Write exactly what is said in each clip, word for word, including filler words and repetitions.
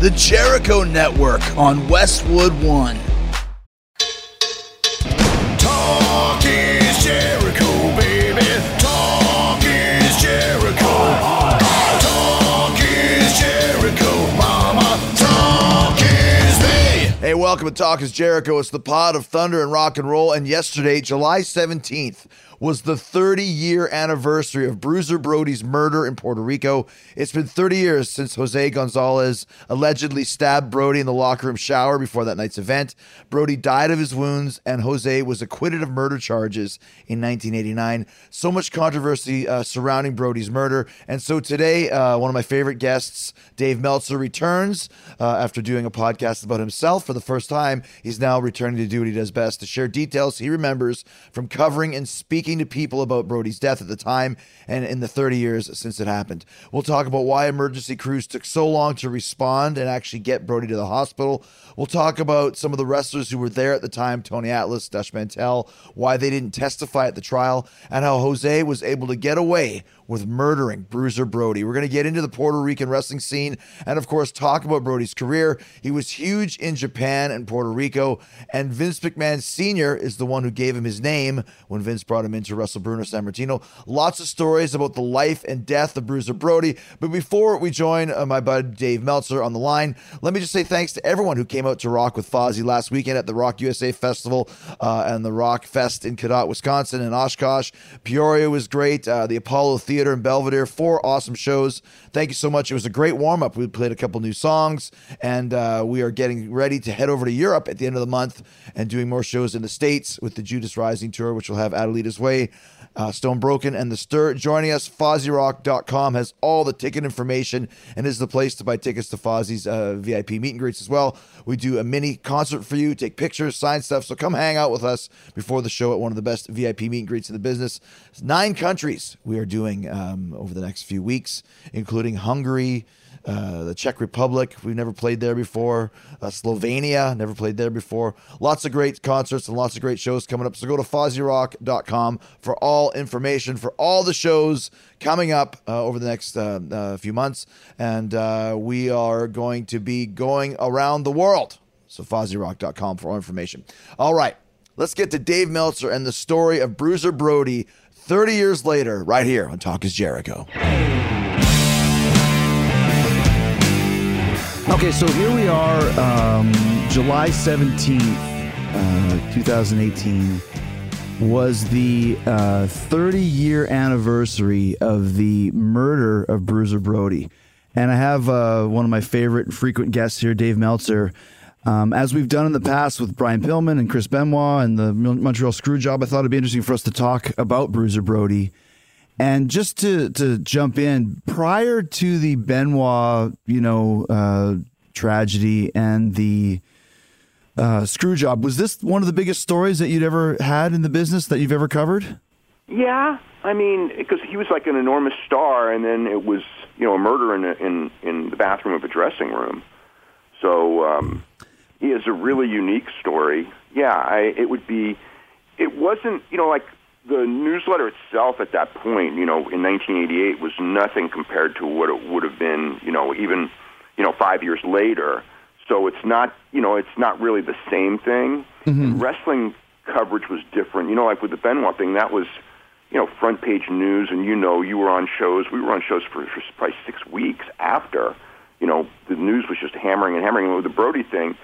The Jericho Network on Westwood One. Talk is Jericho, baby. Talk is Jericho. Talk is Jericho, mama. Talk is me. Hey, welcome to Talk is Jericho. It's the pod of thunder and rock and roll. And yesterday, July seventeenth, was the thirty-year anniversary of Bruiser Brody's murder in Puerto Rico. It's been thirty years since Jose Gonzalez allegedly stabbed Brody in the locker room shower before that night's event. Brody died of his wounds, and Jose was acquitted of murder charges in nineteen eighty-nine. So much controversy uh, surrounding Brody's murder. And so today, uh, one of my favorite guests, Dave Meltzer, returns uh, after doing a podcast about himself for the first time. He's now returning to do what he does best, to share details he remembers from covering and speaking to people about Brody's death at the time and in the thirty years since it happened. We'll talk about why emergency crews took so long to respond and actually get Brody to the hospital. We'll talk about some of the wrestlers who were there at the time, Tony Atlas, Dutch Mantel, why they didn't testify at the trial, and how Jose was able to get away with murdering Bruiser Brody. We're going to get into the Puerto Rican wrestling scene and, of course, talk about Brody's career. He was huge in Japan and Puerto Rico, and Vince McMahon Senior is the one who gave him his name when Vince brought him in to wrestle Bruno Sammartino. Lots of stories about the life and death of Bruiser Brody. But before we join uh, my bud Dave Meltzer on the line, let me just say thanks to everyone who came out to rock with Fozzy last weekend at the Rock U S A Festival uh, and the Rock Fest in Cadott, Wisconsin, and Oshkosh. Peoria was great. Uh, the Apollo Theater in Belvedere, four awesome shows. Thank you so much. It was a great warm-up. We played a couple new songs, and uh, we are getting ready to head over to Europe at the end of the month and doing more shows in the States with the Judas Rising Tour, which will have Adelita's Way, uh, Stone Broken, and The Stir joining us. Fozzy Rock dot com has all the ticket information and is the place to buy tickets to Fozzy's uh, V I P meet and greets as well. We do a mini concert for you, take pictures, sign stuff, so come hang out with us before the show at one of the best V I P meet and greets in the business. Nine countries we are doing um, over the next few weeks, including Hungary, Uh, the Czech Republic, we've never played there before. Uh, Slovenia, never played there before. Lots of great concerts and lots of great shows coming up. So go to Fozzy Rock dot com for all information for all the shows coming up uh, over the next uh, uh, few months. And uh, we are going to be going around the world. So Fozzy Rock dot com for all information. All right, let's get to Dave Meltzer and the story of Bruiser Brody thirty years later, right here on Talk is Jericho. Okay, so here we are, um, July seventeenth, uh, twenty eighteen, was the uh, thirty-year anniversary of the murder of Bruiser Brody. And I have uh, one of my favorite frequent guests here, Dave Meltzer. Um, as we've done in the past with Brian Pillman and Chris Benoit and the Montreal Screwjob, I thought it'd be interesting for us to talk about Bruiser Brody. And just to, to jump in, prior to the Benoit, you know, uh, tragedy and the uh, screw job, was this one of the biggest stories that you'd ever had in the business that you've ever covered? Yeah, I mean, because he was like an enormous star, and then it was, you know, a murder in a, in in the bathroom of a dressing room. So um, he is a really unique story. Yeah, I, it would be. It wasn't, you know, like. The newsletter itself at that point, you know, in nineteen eighty-eight was nothing compared to what it would have been, you know, even, you know, five years later. So it's not, you know, it's not really the same thing. Mm-hmm. Wrestling coverage was different. You know, like with the Benoit thing, that was, you know, front page news, and, you know, you were on shows. We were on shows for, for probably six weeks after, you know, the news was just hammering and hammering. And with the Brody thing,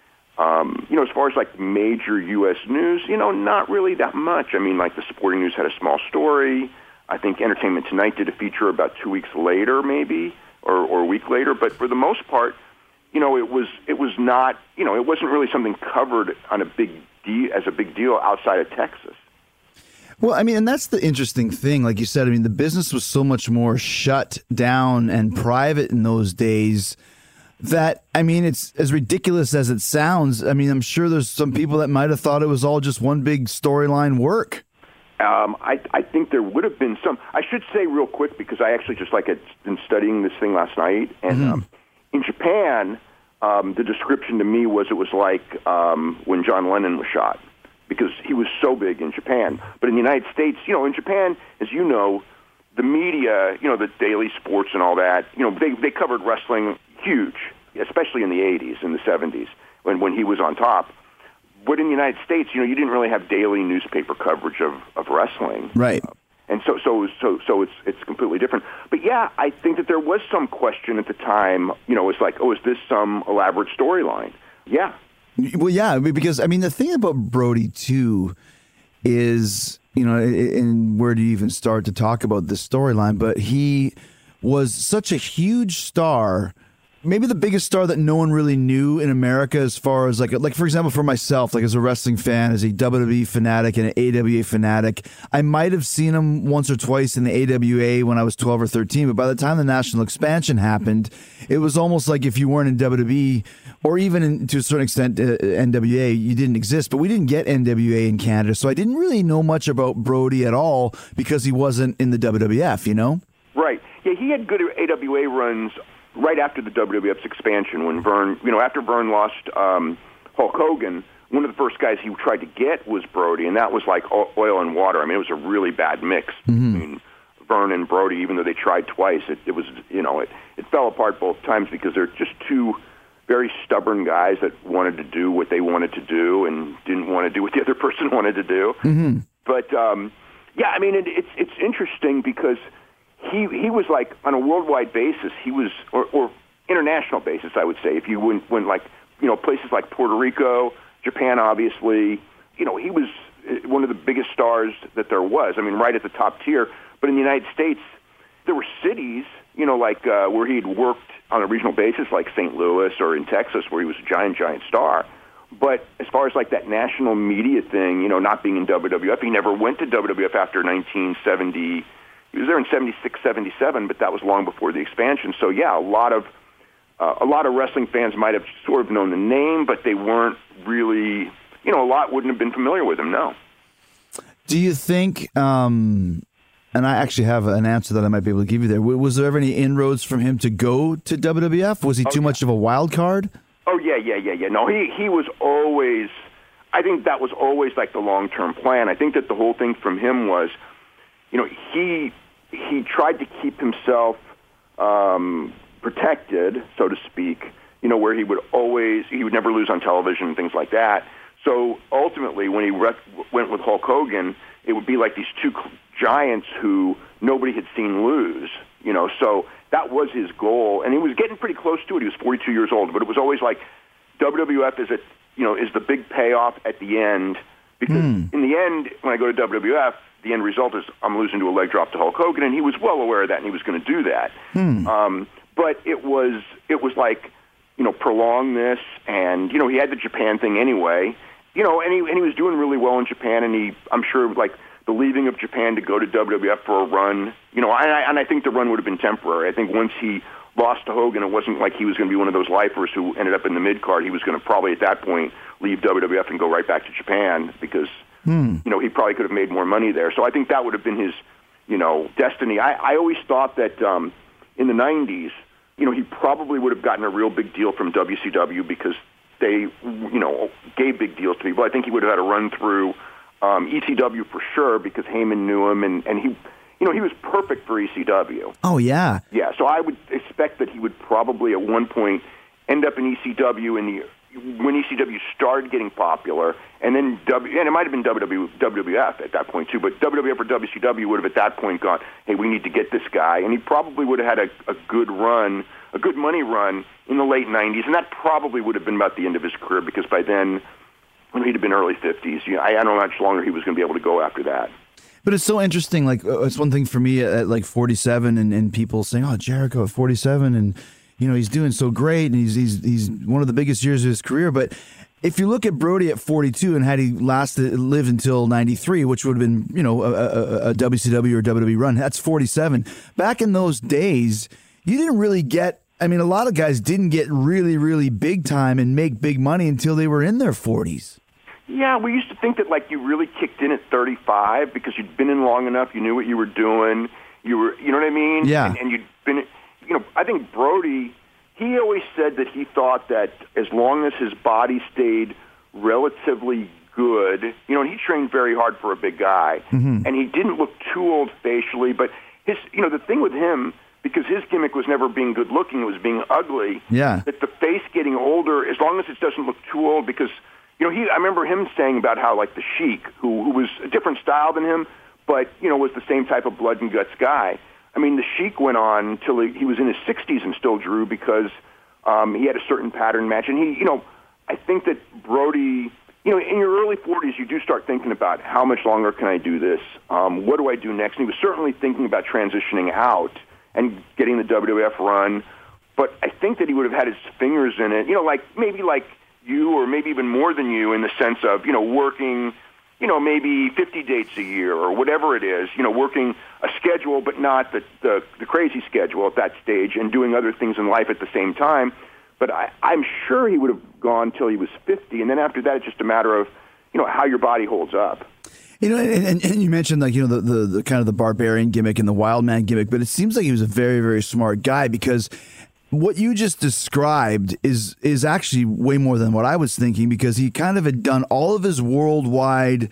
Um, you know, as far as like major U S news, you know, not really that much. I mean, like the Sporting News had a small story. I think Entertainment Tonight did a feature about two weeks later, maybe, or, or a week later. But for the most part, you know, it was it was not, you know, it wasn't really something covered on a big de- as a big deal outside of Texas. Well, I mean, and that's the interesting thing. Like you said, I mean, the business was so much more shut down and private in those days. That, I mean, it's as ridiculous as it sounds. I mean, I'm sure there's some people that might have thought it was all just one big storyline work. Um, I, I think there would have been some. I should say real quick, because I actually just like had been studying this thing last night. And mm-hmm. um, in Japan, um, the description to me was it was like um, when John Lennon was shot, because he was so big in Japan. But in the United States, you know, in Japan, as you know, the media, you know, the daily sports and all that, you know, they, they covered wrestling huge. especially in the eighties, in the seventies, when, when he was on top. But in the United States, you know, you didn't really have daily newspaper coverage of, of wrestling. Right. Uh, and so, so, so, so it's it's completely different. But yeah, I think that there was some question at the time. You know, it's like, oh, is this some elaborate storyline? Yeah. Well, yeah, because I mean, the thing about Brody too is, you know, and where do you even start to talk about this storyline? But he was such a huge star. Maybe the biggest star that no one really knew in America, as far as like, like for example, for myself, like as a wrestling fan, as a W W E fanatic and an A W A fanatic, I might have seen him once or twice in the A W A when I was twelve or thirteen. But by the time the national expansion happened, it was almost like if you weren't in W W E or even in, to a certain extent uh, N W A, you didn't exist. But we didn't get N W A in Canada, so I didn't really know much about Brody at all because he wasn't in the W W F. You know? Right. Yeah, he had good A W A runs right after the W W F's expansion, when Vern, you know, after Vern lost um, Hulk Hogan, one of the first guys he tried to get was Brody, and that was like oil and water. I mean, it was a really bad mix Mm-hmm. between Vern and Brody, even though they tried twice. It, it was, you know, it, it fell apart both times because they're just two very stubborn guys that wanted to do what they wanted to do and didn't want to do what the other person wanted to do. Mm-hmm. But, um, yeah, I mean, it, it's it's interesting because He he was like on a worldwide basis. He was or, or international basis, I would say. If you went, went like you know places like Puerto Rico, Japan, obviously, you know he was one of the biggest stars that there was. I mean, right at the top tier. But in the United States, there were cities, you know, like uh, where he'd worked on a regional basis, like Saint Louis or in Texas, where he was a giant, giant star. But as far as like that national media thing, you know, not being in W W F, he never went to W W F after nineteen seventy. He was there in seventy-six, seventy-seven, but that was long before the expansion. So, yeah, a lot of uh, a lot of wrestling fans might have sort of known the name, but they weren't really, you know, a lot wouldn't have been familiar with him, no. Do you think, um, and I actually have an answer that I might be able to give you there, was there ever any inroads from him to go to W W F? Was he Oh, too yeah. much of a wild card? Oh, yeah, yeah, yeah, yeah. No, he, he was always, I think that was always like the long-term plan. I think that the whole thing from him was, you know, he he tried to keep himself um, protected, so to speak, you know, where he would always, he would never lose on television and things like that. So ultimately, when he re- went with Hulk Hogan, it would be like these two giants who nobody had seen lose, you know, so that was his goal. And he was getting pretty close to it. He was forty-two years old, but it was always like W W F is, a, you know, is the big payoff at the end, because Mm. in the end, when I go to W W F, the end result is I'm losing to a leg drop to Hulk Hogan, and he was well aware of that, and he was going to do that. Hmm. Um, but it was it was like, you know, prolong this, and, you know, he had the Japan thing anyway, you know, and he, and he was doing really well in Japan, and he, I'm sure, like, the leaving of Japan to go to W W F for a run, you know, and I, and I think the run would have been temporary. I think once he lost to Hogan, it wasn't like he was going to be one of those lifers who ended up in the mid-card. He was going to probably, at that point, leave W W F and go right back to Japan because, Hmm. you know, he probably could have made more money there. So I think that would have been his, you know, destiny. I, I always thought that um, in the nineties, you know, he probably would have gotten a real big deal from W C W because they, you know, gave big deals to people. I think he would have had a run through um, E C W for sure because Heyman knew him, and, and he, you know, he was perfect for E C W. Oh, yeah. Yeah, so I would expect that he would probably at one point end up in E C W in the when E C W started getting popular, and then W, and it might have been W W W F at that point too, but W W F or W C W would have at that point gone, hey, we need to get this guy, and he probably would have had a, a good run, a good money run in the late nineties, and that probably would have been about the end of his career because by then, when he'd have been early fifties, you know, I, I don't know how much longer he was going to be able to go after that. But it's so interesting. Like, uh, it's one thing for me at, at like forty-seven, and, and people saying, "Oh, Jericho at forty-seven, and you know he's doing so great, and he's he's he's one of the biggest years of his career." But if you look at Brody at forty-two, and had he lasted lived until ninety-three, which would have been you know a, a, a W C W or W W E run, that's forty-seven. Back in those days, you didn't really get. I mean, a lot of guys didn't get really, really big time and make big money until they were in their forties. Yeah, we used to think that like you really kicked in at thirty-five because you'd been in long enough, you knew what you were doing, you were, you know what I mean? Yeah. And, and you'd been, you know, I think Brody, he always said that he thought that as long as his body stayed relatively good, you know, and he trained very hard for a big guy, Mm-hmm. and he didn't look too old facially, but his, you know, the thing with him, because his gimmick was never being good looking; it was being ugly. Yeah. That the face getting older, as long as it doesn't look too old, because you know he. I remember him saying about how like the Sheik, who who was a different style than him, but you know was the same type of blood and guts guy. I mean, the Sheik went on till he, he was in his sixties and still drew because um, he had a certain pattern match, and he, you know, I think that Brody. You know, in your early forties, you do start thinking about how much longer can I do this? Um, what do I do next? And he was certainly thinking about transitioning out and getting the W W F run. But I think that he would have had his fingers in it, you know, like maybe like you or maybe even more than you in the sense of, you know, working, you know, maybe fifty dates a year or whatever it is, you know, working a schedule but not the, the, the crazy schedule at that stage and doing other things in life at the same time. But I, I'm sure he would have gone till he was fifty, and then after that, it's just a matter of, you know, how your body holds up. You know, and, and you mentioned like you know the, the the kind of the barbarian gimmick and the wild man gimmick, but it seems like he was a very very smart guy because what you just described is is actually way more than what I was thinking because he kind of had done all of his worldwide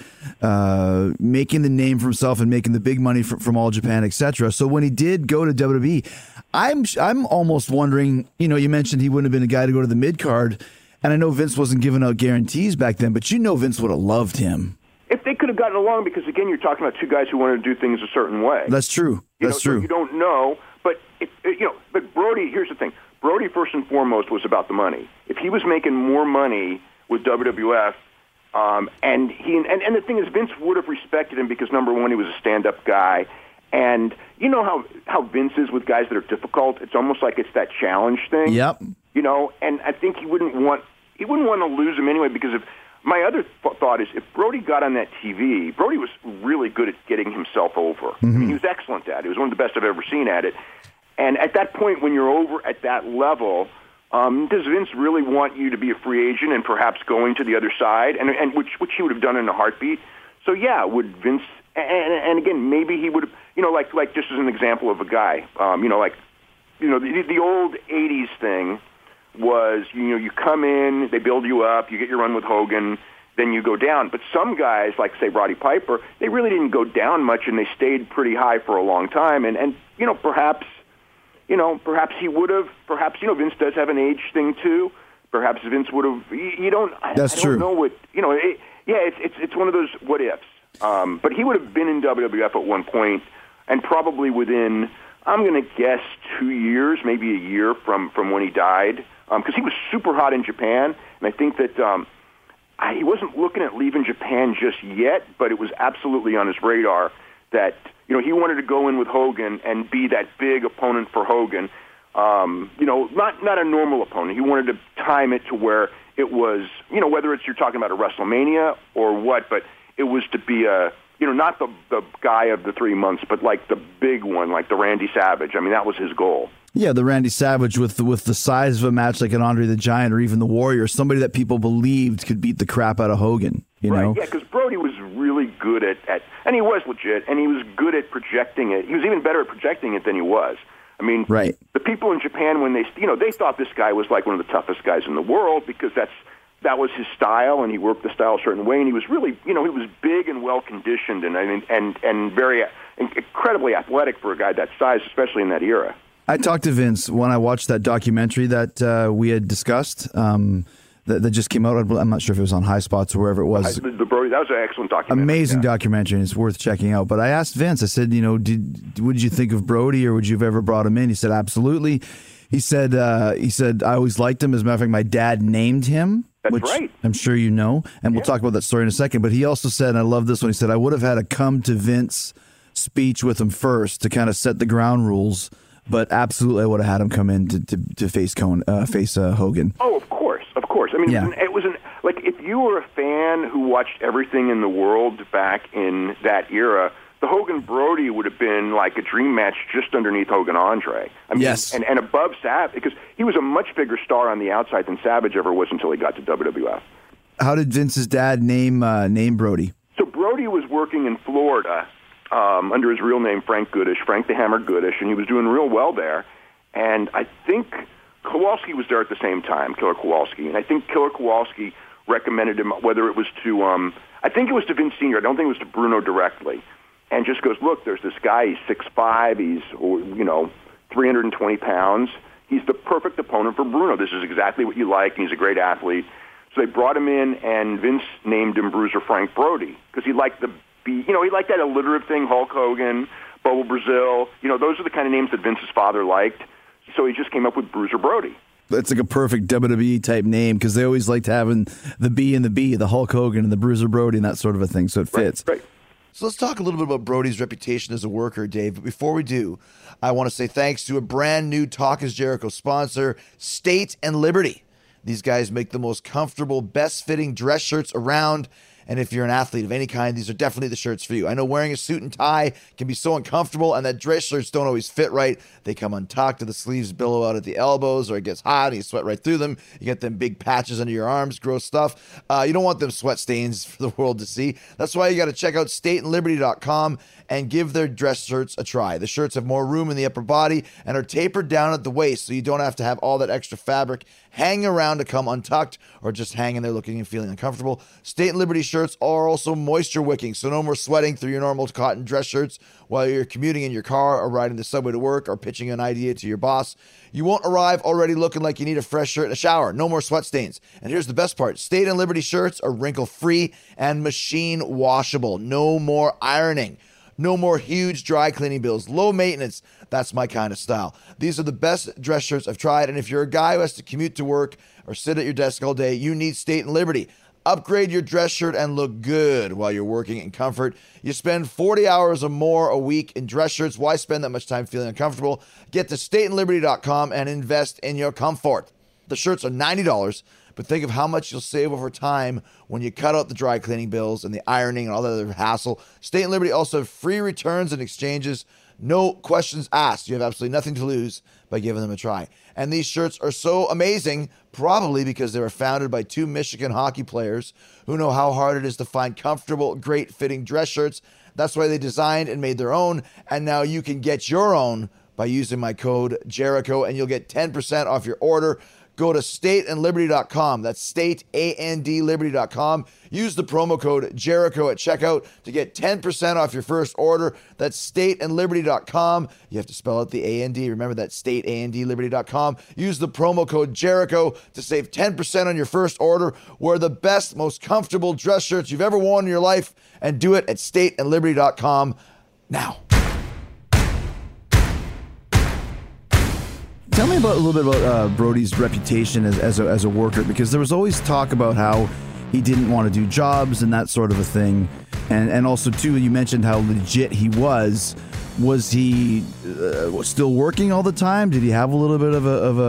uh, making the name for himself and making the big money from, from All Japan, et cetera. So when he did go to W W E, I'm I'm almost wondering, you know, you mentioned he wouldn't have been a guy to go to the mid card, and I know Vince wasn't giving out guarantees back then, but you know Vince would have loved him. If they could have gotten along, because again, you're talking about two guys who wanted to do things a certain way. That's true. You That's know, true. So you don't know, but if, you know, but Brody. Here's the thing: Brody first and foremost was about the money. If he was making more money with W W F, um, and he and, and the thing is, Vince would have respected him because number one, he was a stand-up guy, and you know how how Vince is with guys that are difficult. It's almost like it's that challenge thing. Yep. You know, and I think he wouldn't want he wouldn't want to lose him anyway because if. My other th- thought is if Brody got on that T V, Brody was really good at getting himself over. Mm-hmm. I mean, he was excellent at it. He was one of the best I've ever seen at it. And at that point, when you're over at that level, um, does Vince really want you to be a free agent and perhaps going to the other side, and, and which which he would have done in a heartbeat? So yeah, would Vince? And, and again, maybe he would have. You know, like like just as an example of a guy. Um, you know, like you know the, the old eighties thing. Was, you know, you come in, they build you up, you get your run with Hogan, then you go down. But some guys, like, say, Roddy Piper, they really didn't go down much, and they stayed pretty high for a long time. And, and you know, perhaps, you know, perhaps he would have, perhaps, you know, Vince does have an age thing, too. Perhaps Vince would have, you, you don't, I, That's I don't true. know what, you know, it, yeah, it's, it's it's one of those what-ifs. Um, but he would have been in W W F at one point, and probably within, I'm going to guess, two years, maybe a year from, from when he died. Because um, he was super hot in Japan, and I think that um, I, he wasn't looking at leaving Japan just yet, but it was absolutely on his radar that you know he wanted to go in with Hogan and be that big opponent for Hogan. Um, you know, not not a normal opponent. He wanted to time it to where it was, you know, whether it's you're talking about a WrestleMania or what, but it was to be a you know, not the the guy of the three months, but like the big one, like the Randy Savage. I mean, that was his goal. Yeah, the Randy Savage with the, with the size of a match like an Andre the Giant or even the Warrior, somebody that people believed could beat the crap out of Hogan. You right, know? Yeah, because Brody was really good at, at, and he was legit, and he was good at projecting it. He was even better at projecting it than he was. I mean, right. The people in Japan, when they, you know, they thought this guy was like one of the toughest guys in the world because that's that was his style, and he worked the style a certain way, and he was really, you know, he was big and well conditioned, and and and, and very incredibly athletic for a guy that size, especially in that era. I talked to Vince when I watched that documentary that uh, we had discussed um, that, that just came out. I'm not sure if it was on High Spots or wherever it was. The, the Brody, that was an excellent documentary. Amazing yeah. documentary, and it's worth checking out. But I asked Vince, I said, you know, did what did you think of Brody, or would you have ever brought him in? He said, absolutely. He said, uh, he said, I always liked him. As a matter of fact, my dad named him. That's which right. I'm sure you know, and we'll Yeah. talk about that story in a second. But he also said, and I love this one, he said, I would have had a come to Vince speech with him first to kind of set the ground rules, but absolutely I would have had him come in to, to, to face Cohen, uh, face uh, Hogan. Oh, of course, of course. I mean, Yeah. it was an, like if you were a fan who watched everything in the world back in that era, the Hogan Brody would have been like a dream match just underneath Hogan Andre. I mean, Yes. and, and above Savage, because he was a much bigger star on the outside than Savage ever was until he got to W W F. How did Vince's dad name uh, name Brody? So Brody was working in Florida um, under his real name, Frank Goodish, Frank the Hammer Goodish, and he was doing real well there. And I think Kowalski was there at the same time, Killer Kowalski. And I think Killer Kowalski recommended him, whether it was to, um, I think it was to Vince Senior I don't think it was to Bruno directly. And just goes, look, there's this guy, he's six five, he's, you know, three hundred twenty pounds. He's the perfect opponent for Bruno. This is exactly what you like, and he's a great athlete. So they brought him in, and Vince named him Bruiser Frank Brody because he liked the, be, you know, he liked that alliterative thing, Hulk Hogan, Bobo Brazil. You know, those are the kind of names that Vince's father liked. So he just came up with Bruiser Brody. That's like a perfect W W E type name because they always liked having the B and the B, the Hulk Hogan and the Bruiser Brody and that sort of a thing. So it fits. Right. right. So let's talk a little bit about Brody's reputation as a worker, Dave. But before we do, I want to say thanks to a brand new Talk is Jericho sponsor, State and Liberty. These guys make the most comfortable, best-fitting dress shirts around. And if you're an athlete of any kind, these are definitely the shirts for you. I know wearing a suit and tie can be so uncomfortable, and that dress shirts don't always fit right. They come untucked, and the sleeves billow out at the elbows, or it gets hot, and you sweat right through them. You get them big patches under your arms, gross stuff. Uh, you don't want them sweat stains for the world to see. That's why you got to check out state and liberty dot com and give their dress shirts a try. The shirts have more room in the upper body and are tapered down at the waist, so you don't have to have all that extra fabric hanging around to come untucked or just hanging there looking and feeling uncomfortable. State and Liberty shirts are also moisture wicking, so no more sweating through your normal cotton dress shirts while you're commuting in your car or riding the subway to work or pitching an idea to your boss. You won't arrive already looking like you need a fresh shirt and a shower. No more sweat stains. And here's the best part. State and Liberty shirts are wrinkle-free and machine washable. No more ironing. No more huge dry cleaning bills. Low maintenance. That's my kind of style. These are the best dress shirts I've tried. And if you're a guy who has to commute to work or sit at your desk all day, you need State and Liberty. Upgrade your dress shirt and look good while you're working in comfort. You spend forty hours or more a week in dress shirts. Why spend that much time feeling uncomfortable? Get to state and liberty dot com and invest in your comfort. The shirts are ninety dollars. But think of how much you'll save over time when you cut out the dry cleaning bills and the ironing and all that other hassle. State and Liberty also have free returns and exchanges. No questions asked. You have absolutely nothing to lose by giving them a try. And these shirts are so amazing, probably because they were founded by two Michigan hockey players who know how hard it is to find comfortable, great-fitting dress shirts. That's why they designed and made their own. And now you can get your own by using my code Jericho, and you'll get ten percent off your order. Go to state and liberty dot com. That's state and liberty dot com. Use the promo code Jericho at checkout to get ten percent off your first order. That's state and liberty dot com. You have to spell out the A and D. Remember that state and liberty dot com. Use the promo code Jericho to save ten percent on your first order. Wear the best, most comfortable dress shirts you've ever worn in your life, and do it at state and liberty dot com now. Tell me about a little bit about uh, Brody's reputation as, as, a, as a worker, because there was always talk about how he didn't want to do jobs and that sort of a thing. And and also, too, you mentioned how legit he was. Was he uh, still working all the time? Did he have a little bit of a, of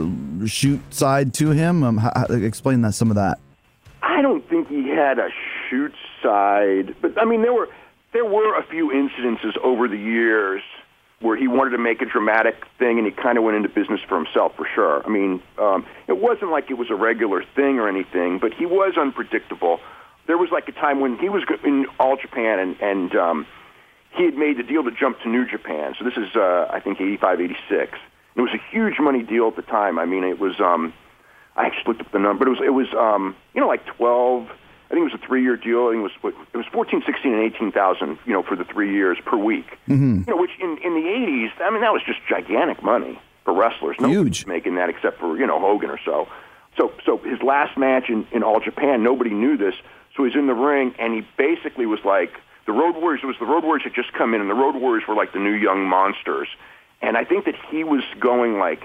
a shoot side to him? Um, how, explain that, some of that. I don't think he had a shoot side. But, I mean, there were there were a few incidences over the years where he wanted to make a dramatic thing, and he kind of went into business for himself, for sure. I mean, um, it wasn't like it was a regular thing or anything, but he was unpredictable. There was like a time when he was in All Japan, and, and um, he had made the deal to jump to New Japan. So this is, uh, I think, eighty-five, eighty-six. It was a huge money deal at the time. I mean, it was, um, I actually looked up the number, but it was, it was um, you know, like twelve, I think it was a three-year deal. I think it was it was fourteen, sixteen, and eighteen thousand, you know, for the three years per week. Mm-hmm. You know, which in, in the eighties, I mean, that was just gigantic money for wrestlers. Nobody Huge. was making that except for, you know, Hogan or so. So, so his last match in, in All Japan, nobody knew this. So he's in the ring, and he basically was like the Road Warriors. It was the Road Warriors had just come in, and the Road Warriors were like the new young monsters. And I think that he was going like,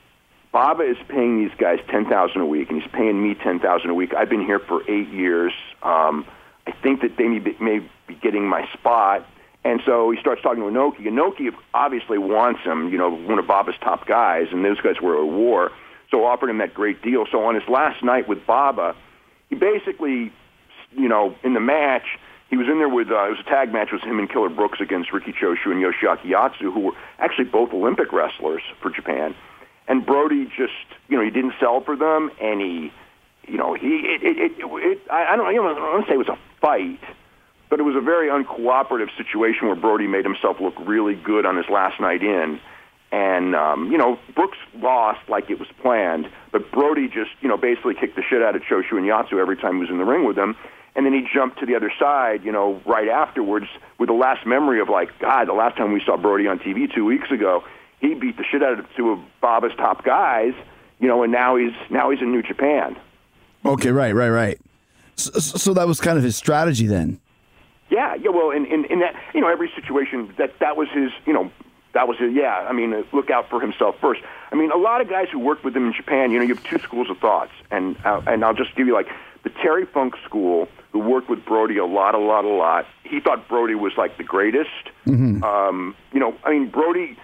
Baba is paying these guys ten thousand a week, and he's paying me ten thousand a week. I've been here for eight years. Um, I think that they may be, may be getting my spot, and so he starts talking to Inoki. Inoki obviously wants him, you know, one of Baba's top guys, and those guys were at war, so offered him that great deal. So on his last night with Baba, he basically, you know, in the match, he was in there with, uh, it was a tag match, it was him and Killer Brooks against Riki Choshu and Yoshiaki Yatsu, who were actually both Olympic wrestlers for Japan. And Brody just, you know, he didn't sell for them, and he, you know, he, it, it, it, it I, I don't, I don't want to say it was a fight, but it was a very uncooperative situation where Brody made himself look really good on his last night in. And, um, you know, Brooks lost like it was planned, but Brody just, you know, basically kicked the shit out of Choshu and Yatsu every time he was in the ring with them. And then he jumped to the other side, you know, right afterwards with the last memory of like, God, the last time we saw Brody on T V two weeks ago, he beat the shit out of two of Baba's top guys, you know, and now he's now he's in New Japan. Okay, right, right, right. So, so that was kind of his strategy then. Yeah, yeah. Well, in, in, in that, you know, every situation that that was his, you know, that was his. Yeah, I mean, uh, look out for himself first. I mean, a lot of guys who worked with him in Japan, you know, you have two schools of thoughts, and uh, and I'll just give you like the Terry Funk school, who worked with Brody a lot, a lot, a lot. He thought Brody was like the greatest. Mm-hmm. Um, you know, I mean, Brody,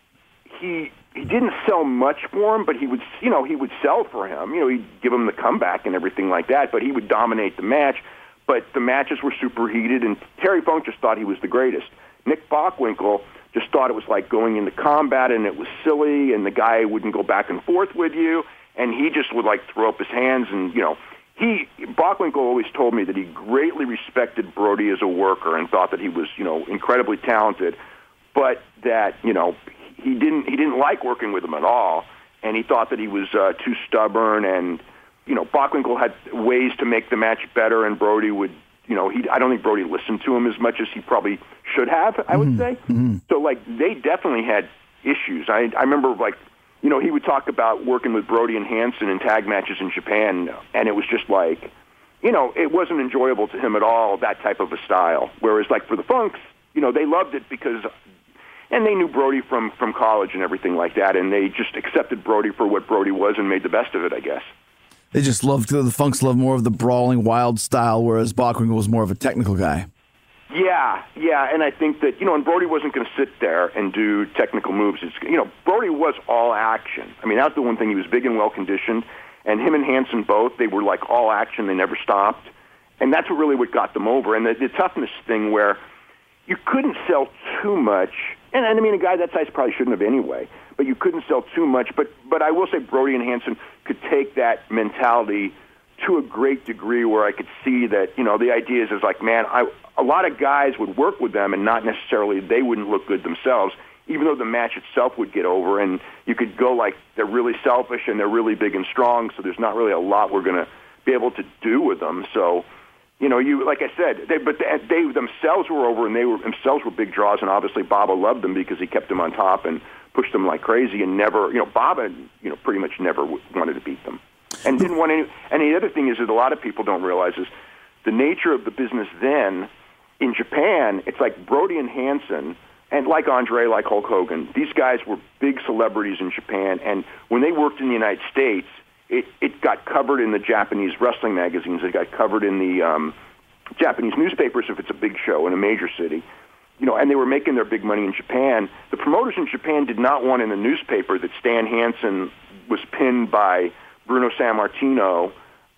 he he didn't sell much for him, but he would, you know, he would sell for him. You know, he'd give him the comeback and everything like that, but he would dominate the match. But the matches were superheated, and Terry Funk just thought he was the greatest. Nick Bockwinkel just thought it was like going into combat, and it was silly, and the guy wouldn't go back and forth with you, and he just would like throw up his hands, and you know, he Bockwinkel always told me that he greatly respected Brody as a worker and thought that he was, you know, incredibly talented, but that, you know, he didn't he didn't like working with him at all, and he thought that he was uh, too stubborn, and you know, Bockwinkel had ways to make the match better, and Brody would, you know, he I don't think Brody listened to him as much as he probably should have, I would mm-hmm. say. Mm-hmm. So, like, they definitely had issues. I I remember, like, you know, he would talk about working with Brody and Hansen in tag matches in Japan, and it was just like, you know, it wasn't enjoyable to him at all, that type of a style. Whereas, like, for the Funks, you know, they loved it because, and they knew Brody from, from college and everything like that, and they just accepted Brody for what Brody was and made the best of it, I guess. They just loved, the Funks loved more of the brawling, wild style, whereas Bockwinkel was more of a technical guy. Yeah, yeah, and I think that, you know, and Brody wasn't going to sit there and do technical moves. It's, you know, Brody was all action. I mean, that's the one thing. He was big and well-conditioned, and him and Hansen both, they were like all action. They never stopped, and that's what really what got them over. And the, the toughness thing where you couldn't sell too much, and, and I mean, a guy that size probably shouldn't have anyway, but you couldn't sell too much. But, but I will say Brody and Hansen could take that mentality to a great degree where I could see that, you know, the idea is, is like, man, I, a lot of guys would work with them and not necessarily, they wouldn't look good themselves, even though the match itself would get over. And you could go like, they're really selfish and they're really big and strong, so there's not really a lot we're going to be able to do with them. So, you know, you like I said, they, but they, they themselves were over, and they were themselves were big draws, and obviously Baba loved them because he kept them on top and pushed them like crazy, and never, you know, Baba, you know, pretty much never w- wanted to beat them, and didn't want any. And the other thing is that a lot of people don't realize is the nature of the business then in Japan. It's like Brody and Hansen, and like Andre, like Hulk Hogan. These guys were big celebrities in Japan, and when they worked in the United States, it it got covered in the Japanese wrestling magazines. It got covered in the um, Japanese newspapers if it's a big show in a major city. You know, and they were making their big money in Japan. The promoters in Japan did not want in the newspaper that Stan Hansen was pinned by Bruno Sammartino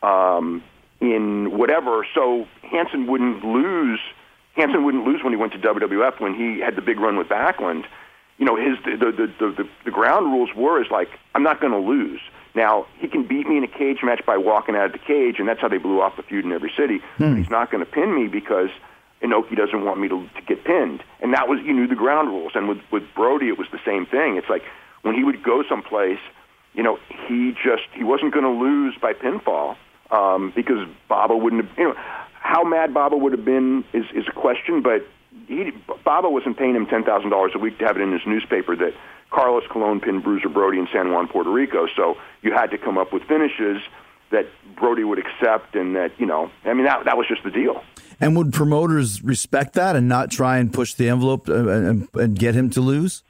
um, in whatever. So Hansen wouldn't lose. Hansen wouldn't lose when he went to W W F when he had the big run with Backlund. You know, his the the the, the, the ground rules were is like, I'm not going to lose. Now, he can beat me in a cage match by walking out of the cage, and that's how they blew off the feud in every city. Hmm. But he's not going to pin me because Inoki doesn't want me to, to get pinned. And that was, you knew the ground rules. And with, with Brody, it was the same thing. It's like when he would go someplace, you know, he just, he wasn't going to lose by pinfall um, because Baba wouldn't have, you know, how mad Baba would have been is, is a question, but he, Baba wasn't paying him ten thousand dollars a week to have it in his newspaper that Carlos Colon pinned Bruiser Brody in San Juan, Puerto Rico. So you had to come up with finishes that Brody would accept, and that, you know, I mean, that that was just the deal. And would promoters respect that and not try and push the envelope and, and get him to lose?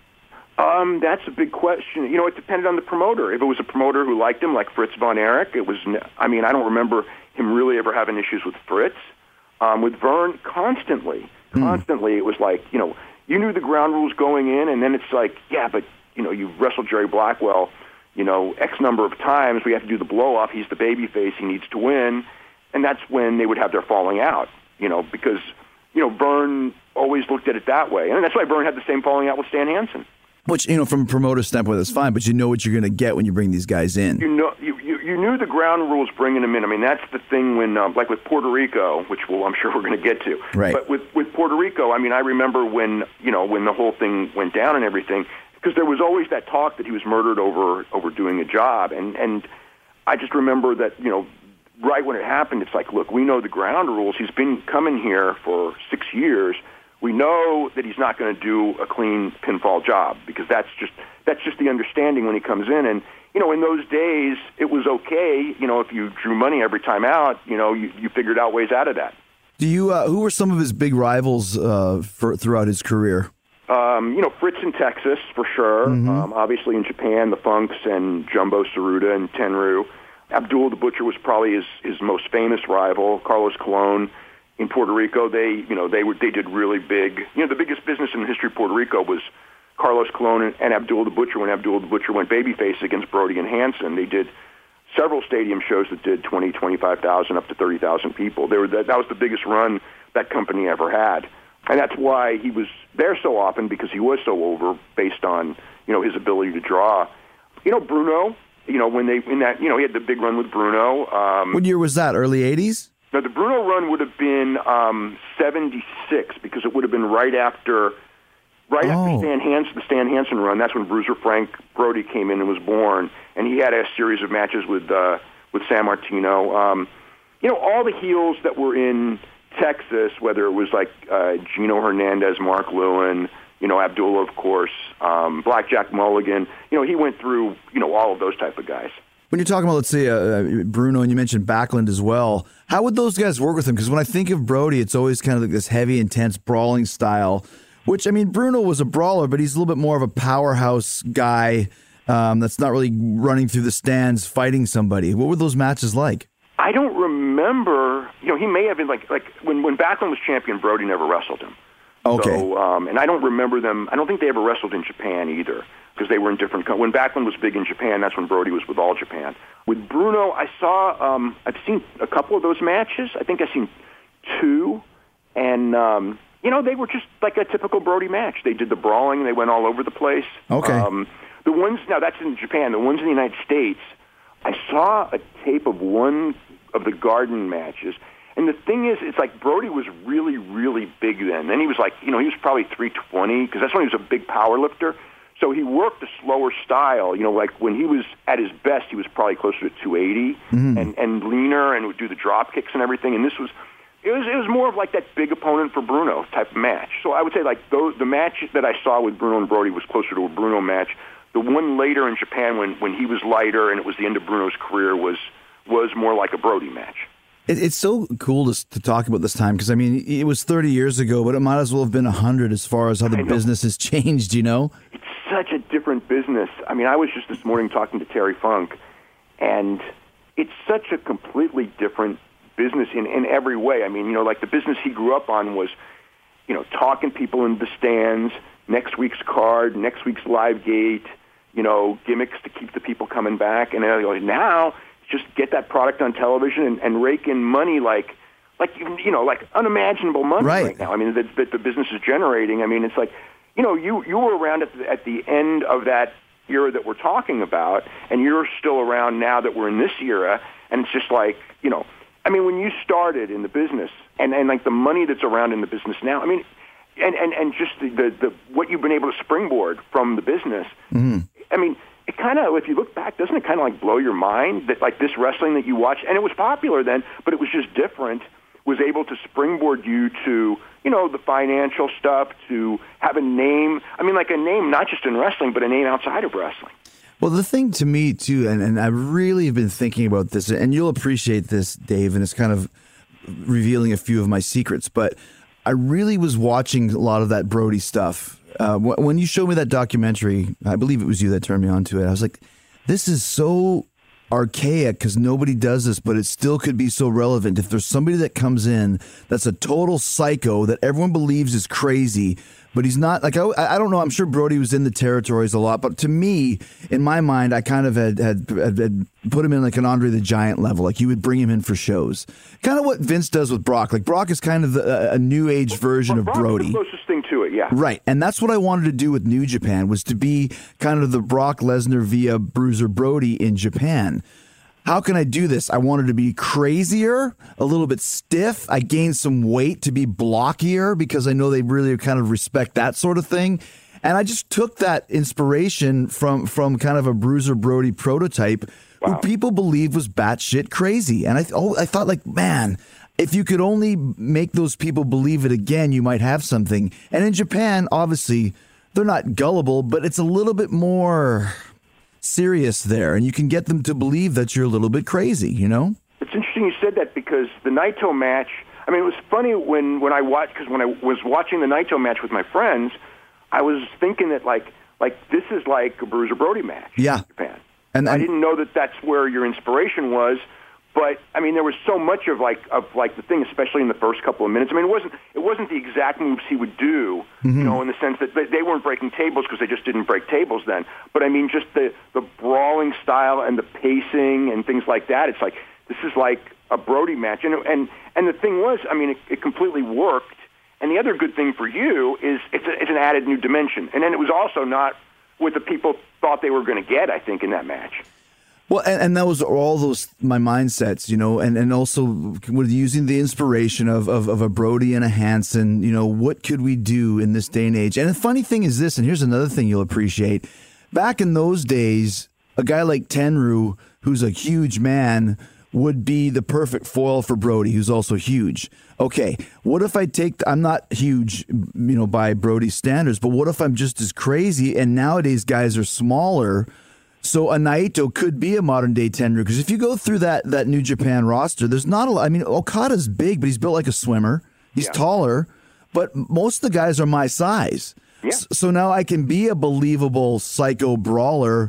Um, that's a big question. You know, it depended on the promoter. If it was a promoter who liked him, like Fritz von Erich, it was, I mean, I don't remember him really ever having issues with Fritz. Um, with Vern, constantly, constantly, mm. it was like, you know, you knew the ground rules going in, and then it's like, yeah, but, you know, you've wrestled Jerry Blackwell, you know, X number of times. We have to do the blow-off. He's the babyface. He needs to win. And that's when they would have their falling out, you know, because, you know, Vern always looked at it that way. And that's why Vern had the same falling out with Stan Hansen. Which, you know, from a promoter standpoint, that's fine, but you know what you're going to get when you bring these guys in. You know, you, you, you knew the ground rules bringing them in. I mean, that's the thing when, um, like with Puerto Rico, which we'll, I'm sure we're going to get to. Right. But with, with Puerto Rico, I mean, I remember when, you know, when the whole thing went down and everything, because there was always that talk that he was murdered over over doing a job. And, and I just remember that, you know, right when it happened, it's like, look, we know the ground rules. He's been coming here for six years. We know that he's not going to do a clean pinfall job because that's just that's just the understanding when he comes in. And, you know, in those days, it was okay, you know, if you drew money every time out, you know, you, you figured out ways out of that. Do you? Uh, who were some of his big rivals uh, for throughout his career? Um, you know, Fritz in Texas, for sure. Mm-hmm. Um, obviously in Japan, the Funks and Jumbo Tsuruta and Tenryu. Abdul the Butcher was probably his, his most famous rival. Carlos Colon in Puerto Rico, they, you know, they were, they did really big. You know, the biggest business in the history of Puerto Rico was Carlos Colon and, and Abdul the Butcher when Abdul the Butcher went babyface against Brody and Hansen. They did several stadium shows that did twenty, twenty-five thousand, up to thirty thousand people. They were that, that was the biggest run that company ever had. And that's why he was there so often, because he was so over based on, you know, his ability to draw. You know, Bruno, you know, when they, in that, you know, he had the big run with Bruno. Um, What year was that? Early eighties? No, the Bruno run would have been um, seventy-six, because it would have been right after, right Oh. after Stan Hansen, the Stan Hansen run. That's when Bruiser Frank Brody came in and was born, and he had a series of matches with uh, with San Martino. Um, you know, all the heels that were in Texas, whether it was like uh, Gino Hernandez, Mark Lewin, you know, Abdullah, of course, um, Blackjack Mulligan. You know, he went through, you know, all of those type of guys. When you're talking about, let's say, uh, Bruno, and you mentioned Backlund as well, how would those guys work with him? Because when I think of Brody, it's always kind of like this heavy, intense brawling style, which, I mean, Bruno was a brawler, but he's a little bit more of a powerhouse guy um, that's not really running through the stands fighting somebody. What were those matches like? I don't remember. You know, he may have been like like when when Backlund was champion, Brody never wrestled him. Okay. So, um, and I don't remember them. I don't think they ever wrestled in Japan either, because they were in different. Co- when Backlund was big in Japan, that's when Brody was with All Japan. With Bruno, I saw. Um, I've seen a couple of those matches. I think I've seen two, and um, you know, they were just like a typical Brody match. They did the brawling. They went all over the place. Okay. Um, the ones now that's in Japan. The ones in the United States, I saw a tape of one of the Garden matches. And the thing is, it's like Brody was really, really big then. Then he was like, you know, he was probably three twenty, because that's when he was a big power lifter. So he worked a slower style. You know, like when he was at his best, he was probably closer to two eighty mm-hmm. and, and leaner, and would do the drop kicks and everything. And this was, it was, it was more of like that big opponent for Bruno type of match. So I would say like those, the match that I saw with Bruno and Brody was closer to a Bruno match. The one later in Japan when, when he was lighter and it was the end of Bruno's career was was more like a Brody match. It, it's so cool to, to talk about this time, because, I mean, it was thirty years ago, but it might as well have been one hundred as far as how the business has changed, you know? It's such a different business. I mean, I was just this morning talking to Terry Funk, and it's such a completely different business in, in every way. I mean, you know, like the business he grew up on was, you know, talking people in the stands, next week's card, next week's live gate, you know, gimmicks to keep the people coming back. And then like, now, just get that product on television and, and rake in money like, like you know, like unimaginable money right, right now. I mean, that, that the business is generating. I mean, it's like, you know, you, you were around at the, at the end of that era that we're talking about, and you're still around now that we're in this era, and it's just like, you know, I mean, when you started in the business, and, and like the money that's around in the business now, I mean, and, and, and just the, the, the what you've been able to springboard from the business, mm-hmm. I mean, it kind of, if you look back, doesn't it kind of like blow your mind that like this wrestling that you watch, and it was popular then, but it was just different, was able to springboard you to, you know, the financial stuff, to have a name. I mean, like a name, not just in wrestling, but a name outside of wrestling. Well, the thing to me, too, and, and I really have been thinking about this, and you'll appreciate this, Dave, and it's kind of revealing a few of my secrets, but I really was watching a lot of that Brody stuff. Uh, when you showed me that documentary, I believe it was you that turned me on to it. I was like, this is so archaic because nobody does this, but it still could be so relevant. If there's somebody that comes in that's a total psycho that everyone believes is crazy, but he's not, like, I, I don't know, I'm sure Brody was in the territories a lot, but to me, in my mind, I kind of had, had, had, had put him in like an Andre the Giant level. Like, you would bring him in for shows. Kind of what Vince does with Brock. Like, Brock is kind of the, a new age version well, of Brody. Is the closest thing to it, yeah. Right, and that's what I wanted to do with New Japan, was to be kind of the Brock Lesnar via Bruiser Brody in Japan. How can I do this? I wanted to be crazier, a little bit stiff. I gained some weight to be blockier because I know they really kind of respect that sort of thing. And I just took that inspiration from, from kind of a Bruiser Brody prototype wow. who people believe was batshit crazy. And I, oh, I thought, like, man, if you could only make those people believe it again, you might have something. And in Japan, obviously, they're not gullible, but it's a little bit more serious there, and you can get them to believe that you're a little bit crazy, you know? It's interesting you said that because the Naito match, I mean, it was funny when, when I watched, because when I was watching the Naito match with my friends, I was thinking that, like, like this is like a Bruiser Brody match yeah. in Japan. And I I'm, didn't know that that's where your inspiration was, but I mean, there was so much of like of like the thing, especially in the first couple of minutes. I mean, it wasn't it wasn't the exact moves he would do, mm-hmm. you know, in the sense that they, they weren't breaking tables because they just didn't break tables then. But I mean, just the the brawling style and the pacing and things like that. It's like this is like a Brody match, and and and the thing was, I mean, it, it completely worked. And the other good thing for you is it's a, it's an added new dimension, and then it was also not what the people thought they were going to get. I think in that match. Well, and, and that was all those my mindsets, you know, and, and also with using the inspiration of, of, of a Brody and a Hansen, you know, what could we do in this day and age? And the funny thing is this, and here's another thing you'll appreciate. Back in those days, a guy like Tenryu, who's a huge man, would be the perfect foil for Brody, who's also huge. Okay, what if I take, I'm not huge, you know, by Brody's standards, but what if I'm just as crazy, and nowadays guys are smaller? So a Naito could be a modern-day Tenryu, because if you go through that that New Japan roster, there's not a lot. I mean, Okada's big, but he's built like a swimmer. He's yeah. taller, but most of the guys are my size. Yeah. So now I can be a believable psycho brawler,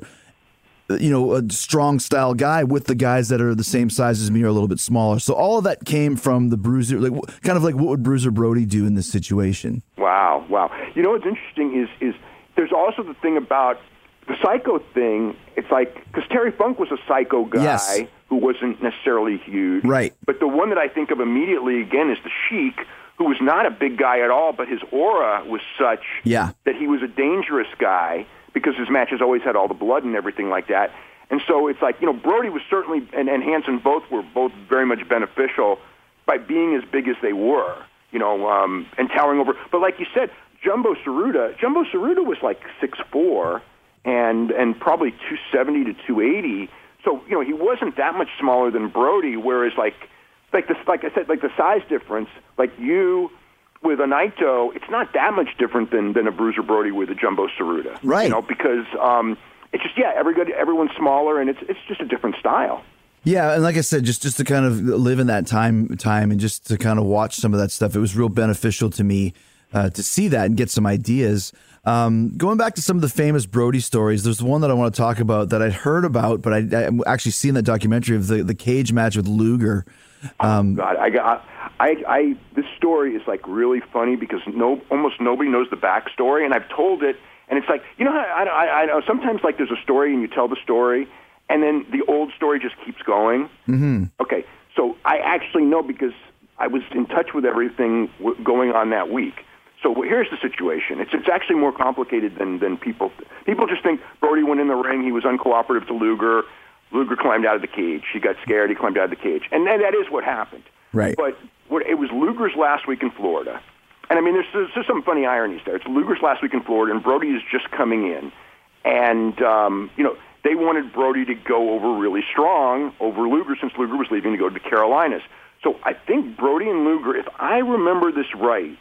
you know, a strong-style guy with the guys that are the same size as me or a little bit smaller. So all of that came from the Bruiser, like kind of like what would Bruiser Brody do in this situation? Wow, wow. You know what's interesting is is there's also the thing about the psycho thing. It's like, because Terry Funk was a psycho guy yes. who wasn't necessarily huge. Right. But the one that I think of immediately, again, is the Sheik, who was not a big guy at all, but his aura was such yeah. that he was a dangerous guy because his matches always had all the blood and everything like that. And so it's like, you know, Brody was certainly, and, and Hansen both were both very much beneficial by being as big as they were, you know, um, and towering over. But like you said, Jumbo Tsuruta, Jumbo Tsuruta was like six foot four, and and probably two seventy to two eighty. So, you know, he wasn't that much smaller than Brody, whereas like like this like I said, like the size difference, like you with a Naito, it's not that much different than, than a Bruiser Brody with a Jumbo Tsuruta. Right. You know, because um it's just yeah, everybody everyone's smaller and it's it's just a different style. Yeah, and like I said, just, just to kind of live in that time time and just to kind of watch some of that stuff, it was real beneficial to me uh, to see that and get some ideas. Um, going back to some of the famous Brody stories, there's one that I want to talk about that I'd heard about, but I, I actually seen that documentary of the, the cage match with Luger. Um, oh, God, I got, I, I, this story is like really funny because no, almost nobody knows the backstory, and I've told it, and it's like, you know how I, I, I know sometimes like there's a story and you tell the story, and then the old story just keeps going. Mm-hmm. Okay, so I actually know because I was in touch with everything w- going on that week. So here's the situation. It's it's actually more complicated than, than people. People just think Brody went in the ring. He was uncooperative to Luger. Luger climbed out of the cage. He got scared. He climbed out of the cage. And that is what happened. Right. But what, it was Luger's last week in Florida. And, I mean, there's, there's, there's some funny ironies there. It's Luger's last week in Florida, and Brody is just coming in. And, um, you know, they wanted Brody to go over really strong over Luger since Luger was leaving to go to the Carolinas. So I think Brody and Luger, if I remember this right,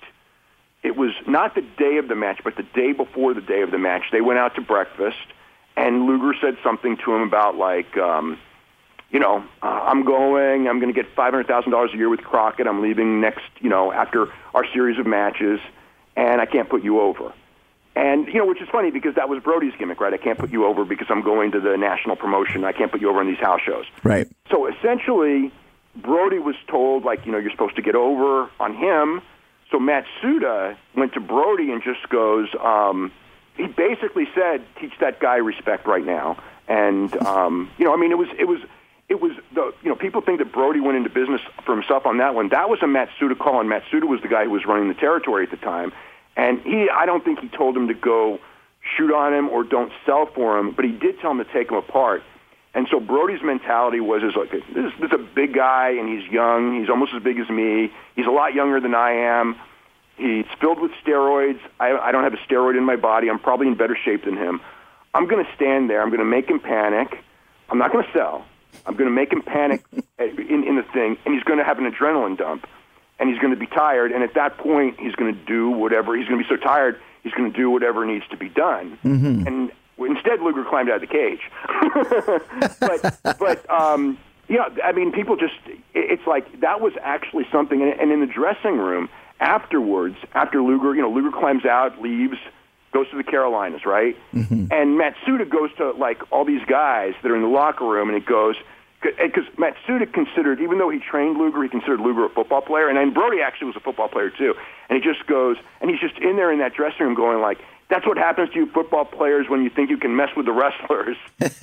it was not the day of the match, but the day before the day of the match. They went out to breakfast, and Luger said something to him about, like, um, you know, uh, I'm going, I'm going to get five hundred thousand dollars a year with Crockett. I'm leaving next, you know, after our series of matches, and I can't put you over. And, you know, which is funny because that was Brody's gimmick, right? I can't put you over because I'm going to the national promotion. I can't put you over on these house shows. Right. So essentially, Brody was told, like, you know, you're supposed to get over on him. So Matsuda went to Brody and just goes, um, he basically said, teach that guy respect right now. And, um, you know, I mean, it was, it was, it was the, you know, people think that Brody went into business for himself on that one. That was a Matsuda call, and Matsuda was the guy who was running the territory at the time. And he, I don't think he told him to go shoot on him or don't sell for him, but he did tell him to take him apart. And so Brody's mentality was, is like, this is, this is a big guy, and he's young. He's almost as big as me. He's a lot younger than I am. He's filled with steroids. I, I don't have a steroid in my body. I'm probably in better shape than him. I'm going to stand there. I'm going to make him panic. I'm not going to sell. I'm going to make him panic in, in the thing, and he's going to have an adrenaline dump, and he's going to be tired, and at that point, he's going to do whatever. He's going to be so tired, he's going to do whatever needs to be done. Mm-hmm. And instead, Luger climbed out of the cage. but, but um, you know, I mean, people just, it's like that was actually something, and in the dressing room, afterwards, after Luger, you know, Luger climbs out, leaves, goes to the Carolinas, right? Mm-hmm. And Matsuda goes to, like, all these guys that are in the locker room, and it goes, because Matsuda considered, even though he trained Luger, he considered Luger a football player, and then Brody actually was a football player, too. And he just goes, and he's just in there in that dressing room going, like, that's what happens to you football players when you think you can mess with the wrestlers.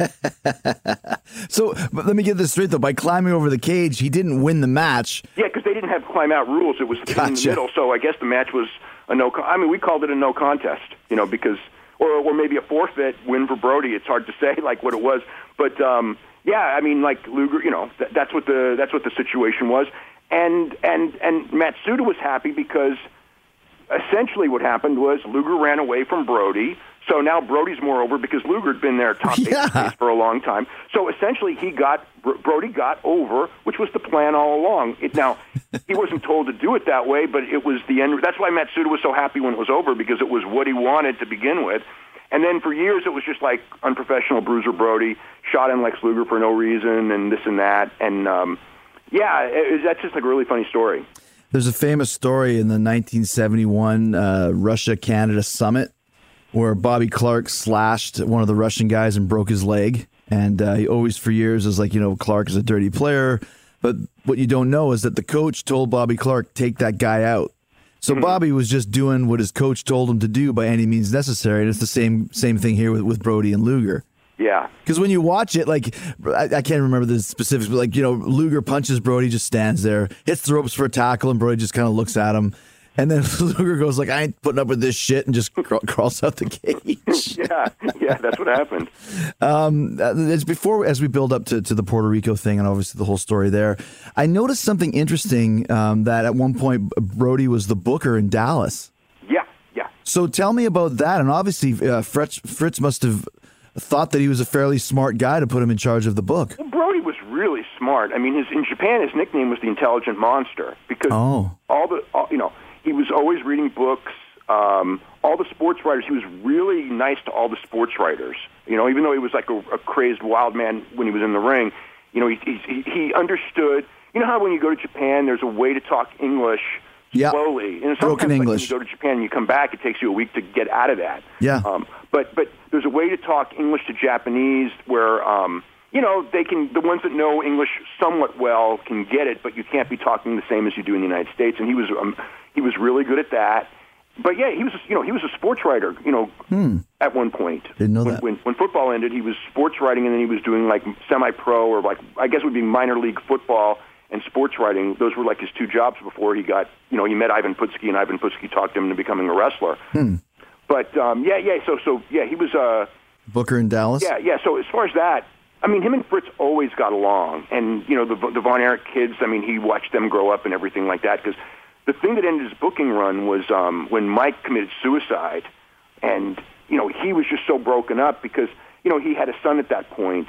So, but let me get this straight, though. By climbing over the cage, he didn't win the match. Yeah, because they didn't have climb-out rules. It was Gotcha. in the middle, so I guess the match was a no con- I mean, we called it a no contest, you know, because, or, or maybe a forfeit win for Brody. It's hard to say, like, what it was. But, um, yeah, I mean, like, Luger, you know, th- that's what the that's what the situation was. And, and, and Matsuda was happy because essentially what happened was Luger ran away from Brody. So now Brody's more over because Luger had been their top Yeah. babyface for a long time. So essentially he got, Brody got over, which was the plan all along. It, now, he wasn't told to do it that way, but it was the end. That's why Matsuda was so happy when it was over, because it was what he wanted to begin with. And then for years it was just like unprofessional Bruiser Brody, shot in Lex Luger for no reason and this and that. And, um, yeah, it, that's just like a really funny story. There's a famous story in the nineteen seventy-one uh, Russia-Canada summit where Bobby Clark slashed one of the Russian guys and broke his leg. And uh, he always, for years, was like, you know, Clark is a dirty player. But what you don't know is that the coach told Bobby Clark, take that guy out. So mm-hmm. Bobby was just doing what his coach told him to do by any means necessary. And it's the same same thing here with, with Brody and Luger. Yeah. Because when you watch it, like, I, I can't remember the specifics, but, like, you know, Luger punches Brody, just stands there, hits the ropes for a tackle, and Brody just kind of looks at him. And then Luger goes like, I ain't putting up with this shit, and just craw- crawls out the cage. yeah, yeah, that's what happened. Um, it's before, as we build up to, to the Puerto Rico thing, and obviously the whole story there, I noticed something interesting, um, that at one point Brody was the booker in Dallas. Yeah, yeah. So tell me about that. And obviously uh, Fritz, Fritz must have thought that he was a fairly smart guy to put him in charge of the book. Well, Brody was really smart. I mean, his in Japan, his nickname was the Intelligent Monster because oh. all the, all, you know, he was always reading books. Um, all the sports writers, he was really nice to all the sports writers. You know, even though he was like a, a crazed wild man when he was in the ring, you know, he, he, he understood. You know how when you go to Japan, there's a way to talk English yep. slowly. And Broken like, English. when you go to Japan and you come back, it takes you a week to get out of that. Yeah. Um, but but there's a way to talk English to Japanese where, um, you know, they can, the ones that know English somewhat well can get it, but you can't be talking the same as you do in the United States. And he was um, he was really good at that. But yeah, he was you know he was a sports writer. You know, hmm. at one point. Didn't know when, that. When, when football ended, he was sports writing, and then he was doing like semi-pro or like I guess it would be minor league football and sports writing. Those were like his two jobs before he got you know he met Ivan Putski, and Ivan Putski talked him into becoming a wrestler. Hmm. But um, yeah, yeah. So so yeah, he was uh, Booker in Dallas. Yeah, yeah. So as far as that. I mean, him and Fritz always got along, and you know the the Von Erich kids. I mean, he watched them grow up and everything like that. Because the thing that ended his booking run was um, when Mike committed suicide, and you know he was just so broken up because you know he had a son at that point,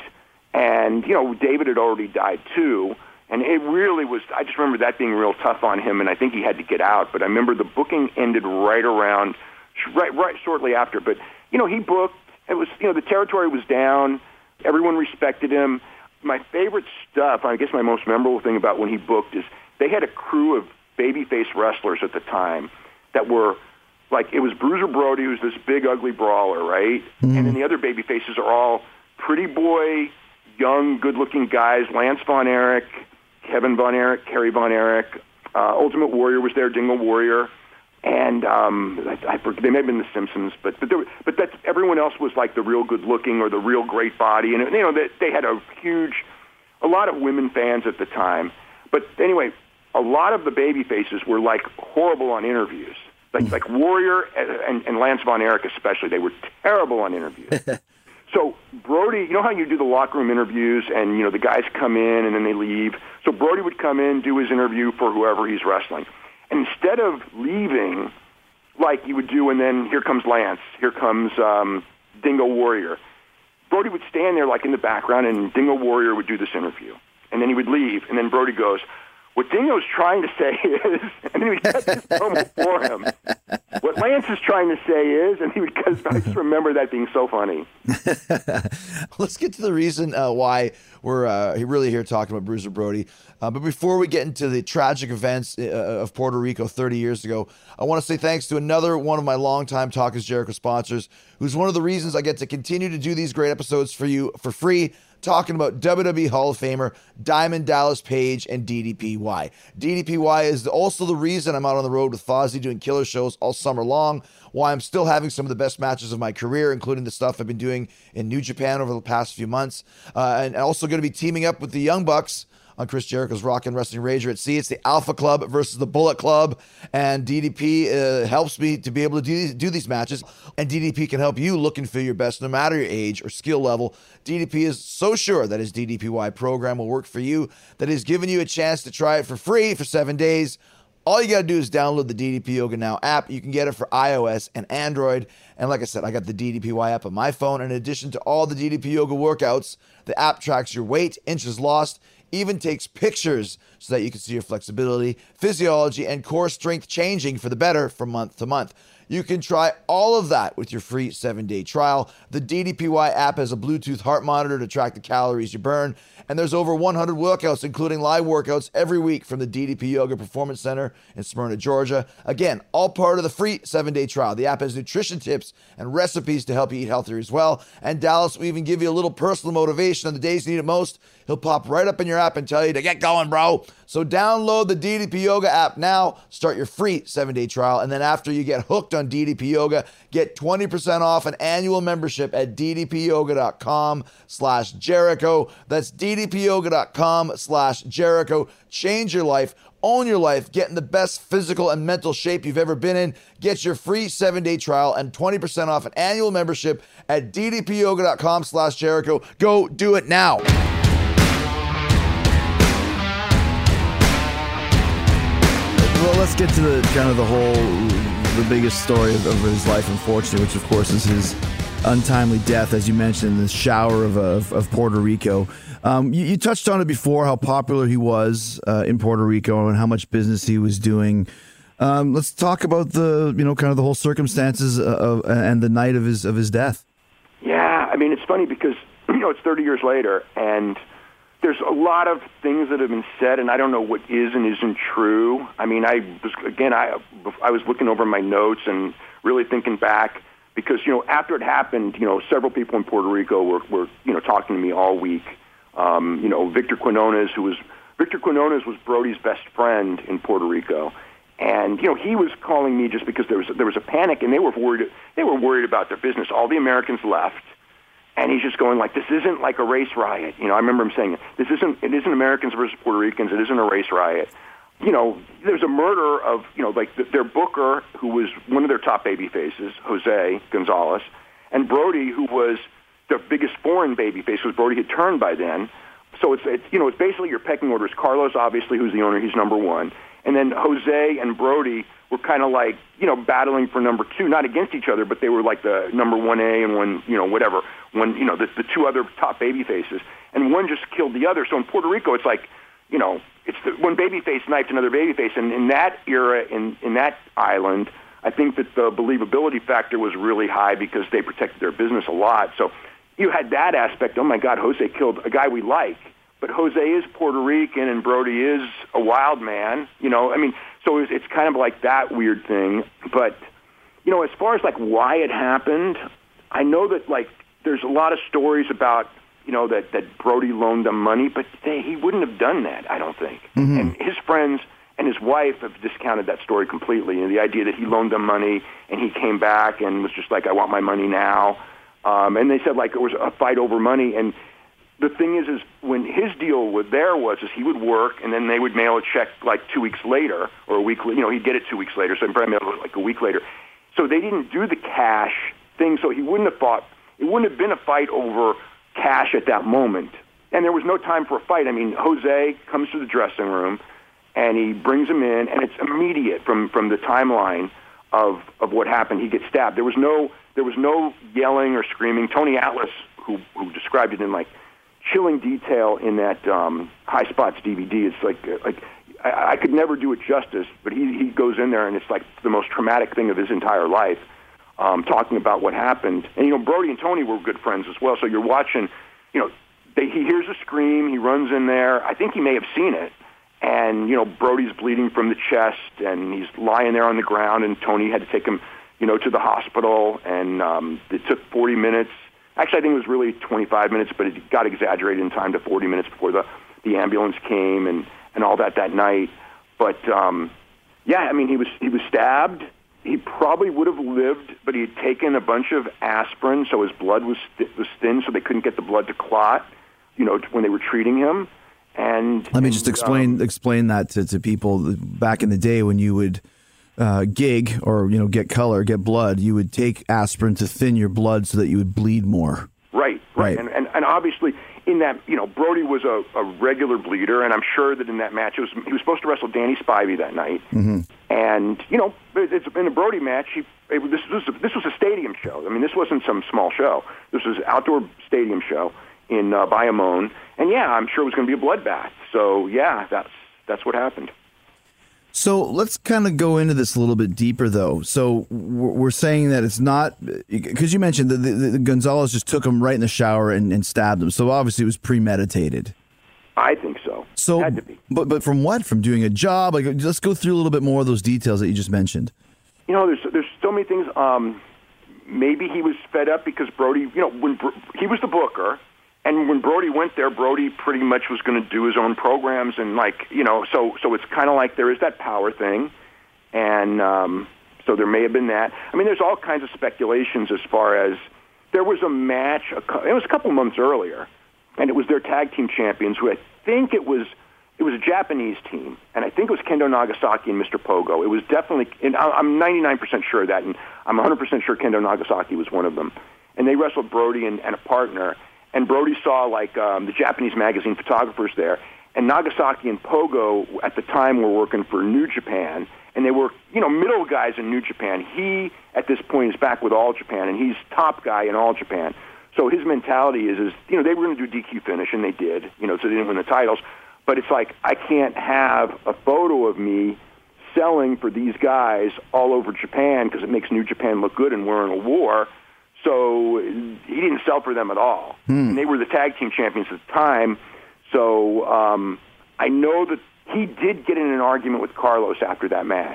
and you know David had already died too, and it really was. I just remember that being real tough on him, and I think he had to get out. But I remember the booking ended right around, right right shortly after. But you know he booked. It was you know the territory was down. Everyone respected him. My favorite stuff, I guess my most memorable thing about when he booked is they had a crew of babyface wrestlers at the time that were, like, it was Bruiser Brody, who's this big, ugly brawler, right? Mm. And then the other babyfaces are all pretty boy, young, good-looking guys. Lance Von Erich, Kevin Von Erich, Kerry Von Erich. Uh, Ultimate Warrior was there, Dingo Warrior. And um, I, I, they may have been the Simpsons, but but, there, but that's, everyone else was like the real good-looking or the real great body, and you know they, they had a huge, a lot of women fans at the time. But anyway, a lot of the baby faces were like horrible on interviews, like like Warrior and, and Lance Von Erich especially. They were terrible on interviews. So Brody, you know how you do the locker room interviews, and you know the guys come in and then they leave. So Brody would come in, do his interview for whoever he's wrestling. Instead of leaving like you would do, and then here comes Lance, here comes um, Dingo Warrior, Brody would stand there like in the background, and Dingo Warrior would do this interview. and then he would leave, and then Brody goes, what Dingo's trying to say is, and then he would cut this promo for him. What Lance is trying to say is, and he would cut, I just remember that being so funny. Let's get to the reason uh, why we're uh, really here talking about Bruiser Brody. Uh, but before we get into the tragic events uh, of Puerto Rico thirty years ago, I want to say thanks to another one of my longtime Talk is Jericho sponsors, who's one of the reasons I get to continue to do these great episodes for you for free, talking about W W E Hall of Famer Diamond Dallas Page and D D P Y. D D P Y is also the reason I'm out on the road with Fozzy doing killer shows all summer long, why I'm still having some of the best matches of my career, including the stuff I've been doing in New Japan over the past few months, uh, and also going to be teaming up with the Young Bucks on Chris Jericho's Rockin' Wrestling Rager at Sea. It's the Alpha Club versus the Bullet Club, and D D P uh, helps me to be able to do these, do these matches, and D D P can help you look and feel your best no matter your age or skill level. D D P is so sure that his D D P Y program will work for you that he's given you a chance to try it for free for seven days. All you got to do is download the D D P Yoga Now app. You can get it for iOS and Android. And like I said, I got the D D P Y app on my phone. In addition to all the D D P Yoga workouts, the app tracks your weight, inches lost, even takes pictures so that you can see your flexibility, physiology, and core strength changing for the better from month to month. You can try all of that with your free seven-day trial. The D D P Y app has a Bluetooth heart monitor to track the calories you burn, and there's over one hundred workouts, including live workouts, every week from the D D P Yoga Performance Center in Smyrna, Georgia. Again, all part of the free seven-day trial. The app has nutrition tips and recipes to help you eat healthier as well, and Dallas will even give you a little personal motivation on the days you need it most. He'll pop right up in your app and tell you to get going, bro. So download the D D P Yoga app now, start your free seven-day trial, and then after you get hooked on D D P Yoga, get twenty percent off an annual membership at ddpyoga.com slash Jericho. That's ddpyoga.com slash Jericho. Change your life, own your life, get in the best physical and mental shape you've ever been in. Get your free seven-day trial and twenty percent off an annual membership at ddpyoga.com slash Jericho. Go do it now. Well, let's get to the kind of the whole, the biggest story of, of his life, unfortunately, which of course is his untimely death, as you mentioned, in the shower of, of, of Puerto Rico. Um, you, you touched on it before, how popular he was uh, in Puerto Rico and how much business he was doing. Um, let's talk about the, you know, kind of the whole circumstances of, and the night of his of his death. Yeah, I mean, it's funny because, you know, it's thirty years later, and there's a lot of things that have been said, and I don't know what is and isn't true. I mean, I was, again, I I was looking over my notes and really thinking back because, you know, after it happened, you know, several people in Puerto Rico were, were you know, talking to me all week. Um, you know, Victor Quinones, who was, Victor Quinones was Brody's best friend in Puerto Rico. And, you know, he was calling me just because there was, there was a panic, and they were worried, they were worried about their business. All the Americans left. And he's just going like, this isn't like a race riot. You know, I remember him saying, this isn't, it isn't Americans versus Puerto Ricans. It isn't a race riot. You know, there's a murder of, you know, like the, their booker, who was one of their top baby faces, Jose Gonzalez, and Brody, who was the biggest foreign baby face, because Brody had turned by then. So it's, it's, you know, it's basically your pecking order. It's Carlos, obviously, who's the owner. He's number one. And then Jose and Brody were kind of like, you know, battling for number two, not against each other, but they were like the number one A and one, you know, whatever, one, you know, the, the two other top baby faces. And one just killed the other. So in Puerto Rico, it's like, you know, it's the, one baby face knifed another baby face. And in that era, in, in that island, I think that the believability factor was really high because they protected their business a lot. So you had that aspect. Oh, my God, Jose killed a guy we like. But Jose is Puerto Rican and Brody is a wild man. You know, I mean, so it's, it's kind of like that weird thing. But, you know, as far as, like, why it happened, I know that, like, there's a lot of stories about, you know, that, that Brody loaned them money, but they, he wouldn't have done that, I don't think. Mm-hmm. And his friends and his wife have discounted that story completely. You know, the idea that he loaned them money and he came back and was just like, I want my money now. Um, and they said, like, it was a fight over money. And the thing is, is when his deal with there was, is he would work, and then they would mail a check like two weeks later, or a week. You know, he'd get it two weeks later, so he'd probably mail it like a week later. So they didn't do the cash thing, so he wouldn't have fought. It wouldn't have been a fight over cash at that moment, and there was no time for a fight. I mean, Jose comes to the dressing room, and he brings him in, and it's immediate from from the timeline of of what happened. He gets stabbed. There was no there was no yelling or screaming. Tony Atlas, who who described it in like chilling detail in that um, High Spots D V D. It's like like I, I could never do it justice, but he he goes in there and it's like the most traumatic thing of his entire life, um, talking about what happened. And you know, Brody and Tony were good friends as well. So you're watching, you know, they, he hears a scream, he runs in there. I think he may have seen it, and you know, Brody's bleeding from the chest, and he's lying there on the ground, and Tony had to take him, you know, to the hospital, and um, it took forty minutes. Actually, I think it was really twenty-five minutes, but it got exaggerated in time to forty minutes before the, the ambulance came and, and all that that night. But, um, yeah, I mean, he was he was stabbed. He probably would have lived, but he had taken a bunch of aspirin, so his blood was, th- was thin, so they couldn't get the blood to clot, you know, when they were treating him. And Let me and, just explain um, explain that to, to people. Back in the day when you would uh, gig or, you know, get color, get blood, you would take aspirin to thin your blood so that you would bleed more. Right, right. Right. And, and and obviously in that, you know, Brody was a, a regular bleeder, and I'm sure that in that match, it was, he was supposed to wrestle Danny Spivey that night. Mm-hmm. And, you know, it's, in a Brody match, he, it, this, was a, this was a stadium show. I mean, this wasn't some small show. This was an outdoor stadium show in uh, Bayamon. And, yeah, I'm sure it was going to be a bloodbath. So, yeah, that's that's what happened. So let's kind of go into this a little bit deeper, though. So we're saying that it's not, because you mentioned that the, the Gonzalez just took him right in the shower and, and stabbed him. So obviously it was premeditated. I think so. So, Had to be. but but from what? From doing a job? Like, let's go through a little bit more of those details that you just mentioned. You know, there's there's so many things. Um, maybe he was fed up because Brody, you know, when Bro- he was the booker. And when Brody went there, Brody pretty much was going to do his own programs, and like you know, so so it's kind of like there is that power thing, and um, so there may have been that. I mean, there's all kinds of speculations as far as there was a match. A, it was a couple months earlier, and it was their tag team champions, who I think it was it was a Japanese team, and I think it was Kendo Nagasaki and Mister Pogo. It was definitely, and I'm ninety-nine percent sure of that, and I'm one hundred percent sure Kendo Nagasaki was one of them. And they wrestled Brody and, and a partner. And Brody saw, like, um, the Japanese magazine photographers there. And Nagasaki and Pogo, at the time, were working for New Japan. And they were, you know, middle guys in New Japan. He, at this point, is back with All Japan, and he's top guy in All Japan. So his mentality is, is you know, they were going to do D Q finish, and they did, you know, so they didn't win the titles. But it's like, I can't have a photo of me selling for these guys all over Japan because it makes New Japan look good, and we're in a war. So he didn't sell for them at all. Hmm. And they were the tag team champions at the time. So um, I know that he did get in an argument with Carlos after that match.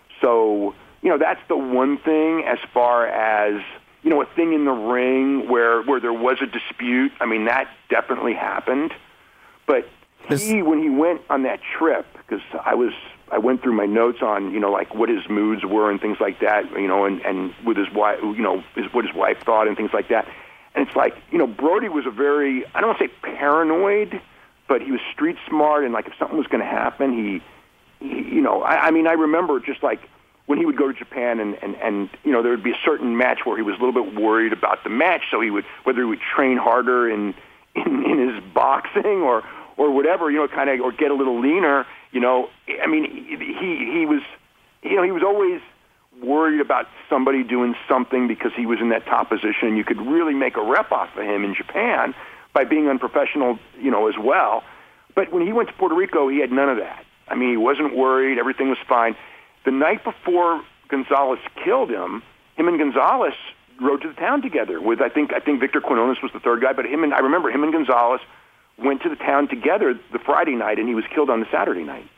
So, you know, that's the one thing as far as, you know, a thing in the ring where, where there was a dispute. I mean, that definitely happened. But he, when he went on that trip, because I was... I went through my notes on, you know, like what his moods were and things like that, you know, and, and with his wife, you know, his, what his wife thought and things like that. And it's like, you know, Brody was a very, I don't want to say paranoid, but he was street smart, and like if something was going to happen, he, he you know, I, I mean, I remember just like when he would go to Japan and, and, and, you know, there would be a certain match where he was a little bit worried about the match, so he would, whether he would train harder in, in, in his boxing or, or whatever, you know, kind of, or get a little leaner. You know, I mean, he he was, you know, he was always worried about somebody doing something because he was in that top position. You could really make a rep off of him in Japan by being unprofessional, you know, as well. But when he went to Puerto Rico, he had none of that. I mean, he wasn't worried. Everything was fine. The night before Gonzalez killed him, him and Gonzalez rode to the town together with, I think, I think Victor Quinones was the third guy, but him and, I remember him and Gonzalez went to the town together the Friday night, and he was killed on the Saturday night.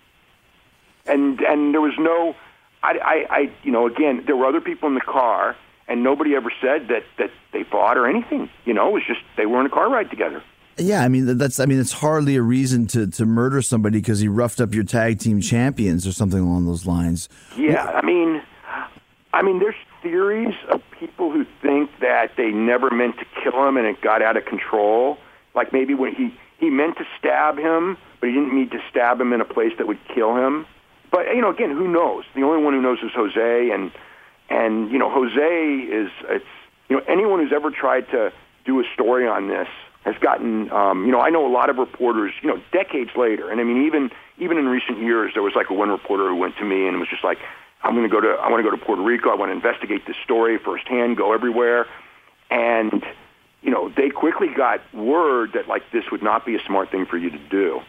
And and there was no, I, I, I, you know, again, there were other people in the car, and nobody ever said that, that they fought or anything. You know, it was just they were in a car ride together. Yeah, I mean that's, I mean it's hardly a reason to, to murder somebody because he roughed up your tag team champions or something along those lines. Yeah, I mean, I mean, there's theories of people who think that they never meant to kill him and it got out of control. Like maybe when he. He meant to stab him, but he didn't mean to stab him in a place that would kill him. But, you know, again, who knows? The only one who knows is Jose, and, and you know, Jose is, it's, you know, anyone who's ever tried to do a story on this has gotten, um, you know, I know a lot of reporters, you know, decades later, and I mean, even even in recent years, there was like a one reporter who went to me and was just like, I'm going to go to, I want to go to Puerto Rico, I want to investigate this story firsthand, go everywhere, and you know, they quickly got word that, like, this would not be a smart thing for you to do.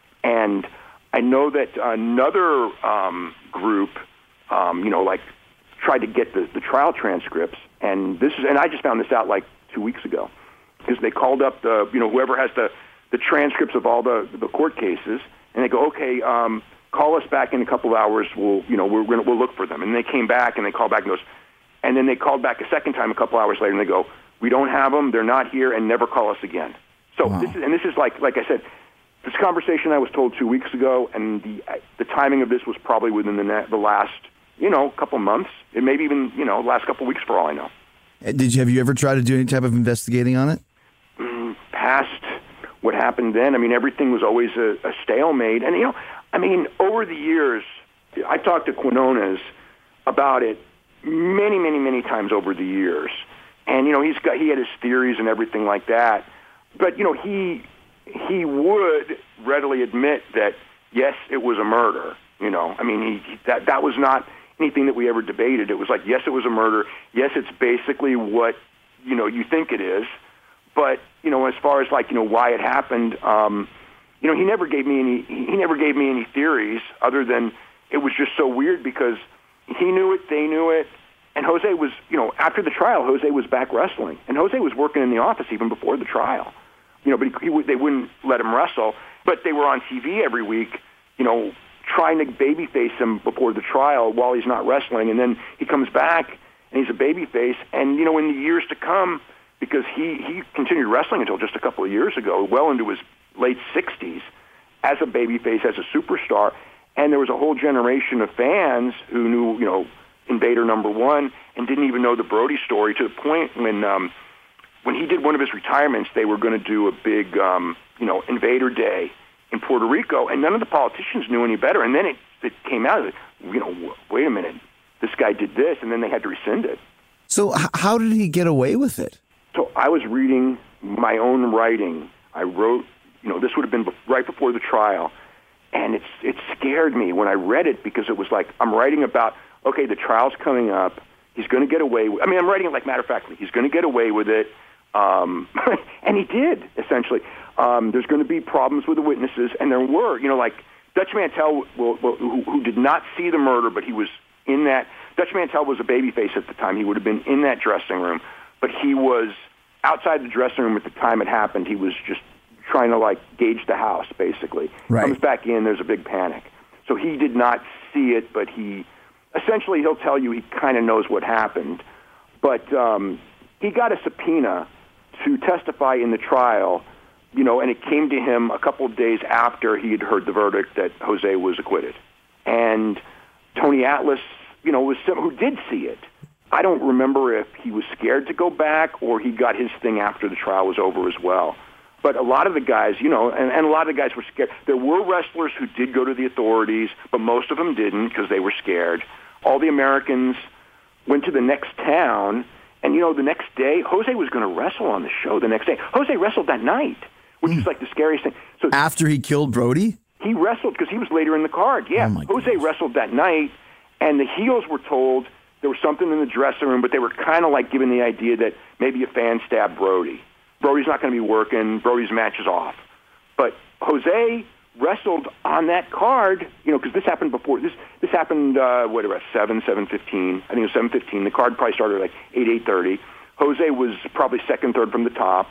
And I know that another um, group, um, you know, like, tried to get the, the trial transcripts, and this is, and I just found this out, like, two weeks ago, because they called up the, you know, whoever has the, the transcripts of all the, the court cases, and they go, okay, um, call us back in a couple of hours, we'll, you know, we're gonna, we'll look for them. And they came back, and they called back and goes, and then they called back a second time a couple hours later, and they go, we don't have them, they're not here, and never call us again. So Wow. this is, and this is like, like I said, this conversation I was told two weeks ago, and the the timing of this was probably within the na- the last, you know, couple months, and maybe even, you know, last couple weeks for all I know. Did you have you ever tried to do any type of investigating on it? Mm, past what happened then, I mean, everything was always a, a stalemate, and you know, I mean, over the years, I talked to Quinones about it many, many, many times over the years, and you know, he's got he had his theories and everything like that, but you know, he. he would readily admit that, yes, it was a murder. You know, I mean, he, he, that that was not anything that we ever debated. It was like, yes, it was a murder. Yes, it's basically what, you know, you think it is. But, you know, as far as, like, you know, why it happened, um, you know, he never gave me any, he never gave me any theories other than it was just so weird because he knew it, they knew it. And Jose was, you know, after the trial, Jose was back wrestling. And Jose was working in the office even before the trial. You know, but he, he, they wouldn't let him wrestle. But they were on T V every week, you know, trying to babyface him before the trial while he's not wrestling. And then he comes back, and he's a babyface. And, you know, in the years to come, because he, he continued wrestling until just a couple of years ago, well into his late sixties, as a babyface, as a superstar. And there was a whole generation of fans who knew, you know, Invader number one and didn't even know the Brody story, to the point when... Um, When he did one of his retirements, they were going to do a big, um, you know, Invader Day in Puerto Rico, and none of the politicians knew any better. And then it, it came out, you know, wait a minute, this guy did this, and then they had to rescind it. So h- how did he get away with it? So I was reading my own writing. I wrote, you know, this would have been be- right before the trial, and it's it scared me when I read it because it was like I'm writing about, okay, the trial's coming up. He's going to get away with I mean, I'm writing it like matter-of-factly. He's going to get away with it. Um, and he did, essentially. Um, there's going to be problems with the witnesses, and there were, you know, like Dutch Mantell, well, well, who, who did not see the murder, but he was in that. Dutch Mantell was a babyface at the time. He would have been in that dressing room, but he was outside the dressing room at the time it happened. He was just trying to, like, gauge the house, basically. Right. Comes back in, there's a big panic. So he did not see it, but he, essentially, he'll tell you he kind of knows what happened. But um, he got a subpoena to testify in the trial, you know, and it came to him a couple of days after he had heard the verdict that Jose was acquitted. And Tony Atlas, you know, was who did see it. I don't remember if he was scared to go back or he got his thing after the trial was over as well. But a lot of the guys, you know, and, and a lot of the guys were scared. There were wrestlers who did go to the authorities, but most of them didn't because they were scared. All the Americans went to the next town. And, you know, the next day, Jose was going to wrestle on the show the next day. Jose wrestled that night, which mm. is like the scariest thing. So after he killed Brody? He wrestled because he was later in the card. Yeah, oh Jose goodness. wrestled that night, and the heels were told there was something in the dressing room, but they were kind of like giving the idea that maybe a fan stabbed Brody. Brody's not going to be working. Brody's match is off. But Jose wrestled on that card, you know, because this happened before. This this happened, uh, what, about seven, seven fifteen. I think it was seven fifteen. The card probably started at like eight, eight thirty. Jose was probably second, third from the top.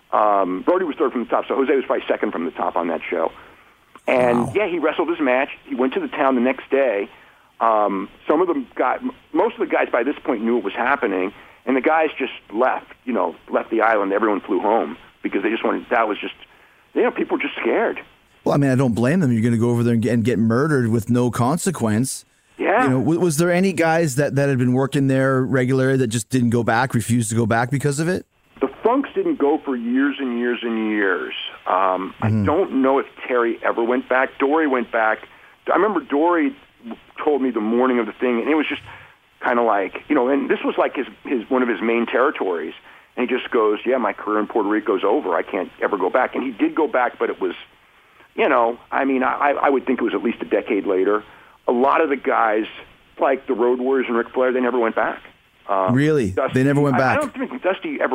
Um, Brody was third from the top, so Jose was probably second from the top on that show. And, wow. yeah, he wrestled his match. He went to the town the next day. Um, some of them got, most of the guys by this point knew it was happening, and the guys just left, you know, left the island. Everyone flew home because they just wanted, that was just, you know, people were just scared. Well, I mean, I don't blame them. You're going to go over there and get, and get murdered with no consequence. Yeah. You know, w- was there any guys that, that had been working there regularly that just didn't go back, refused to go back because of it? The Funks didn't go for years and years and years. Um, mm-hmm. I don't know if Terry ever went back. Dory went back. I remember Dory told me the morning of the thing, and it was just kind of like, you know, and this was like his, his one of his main territories. And he just goes, yeah, my career in Puerto Rico is over. I can't ever go back. And he did go back, but it was, you know, I mean, I, I would think it was at least a decade later. A lot of the guys, like the Road Warriors and Ric Flair, they never went back. Um, really? Dusty, they never went back? I, I don't think Dusty ever,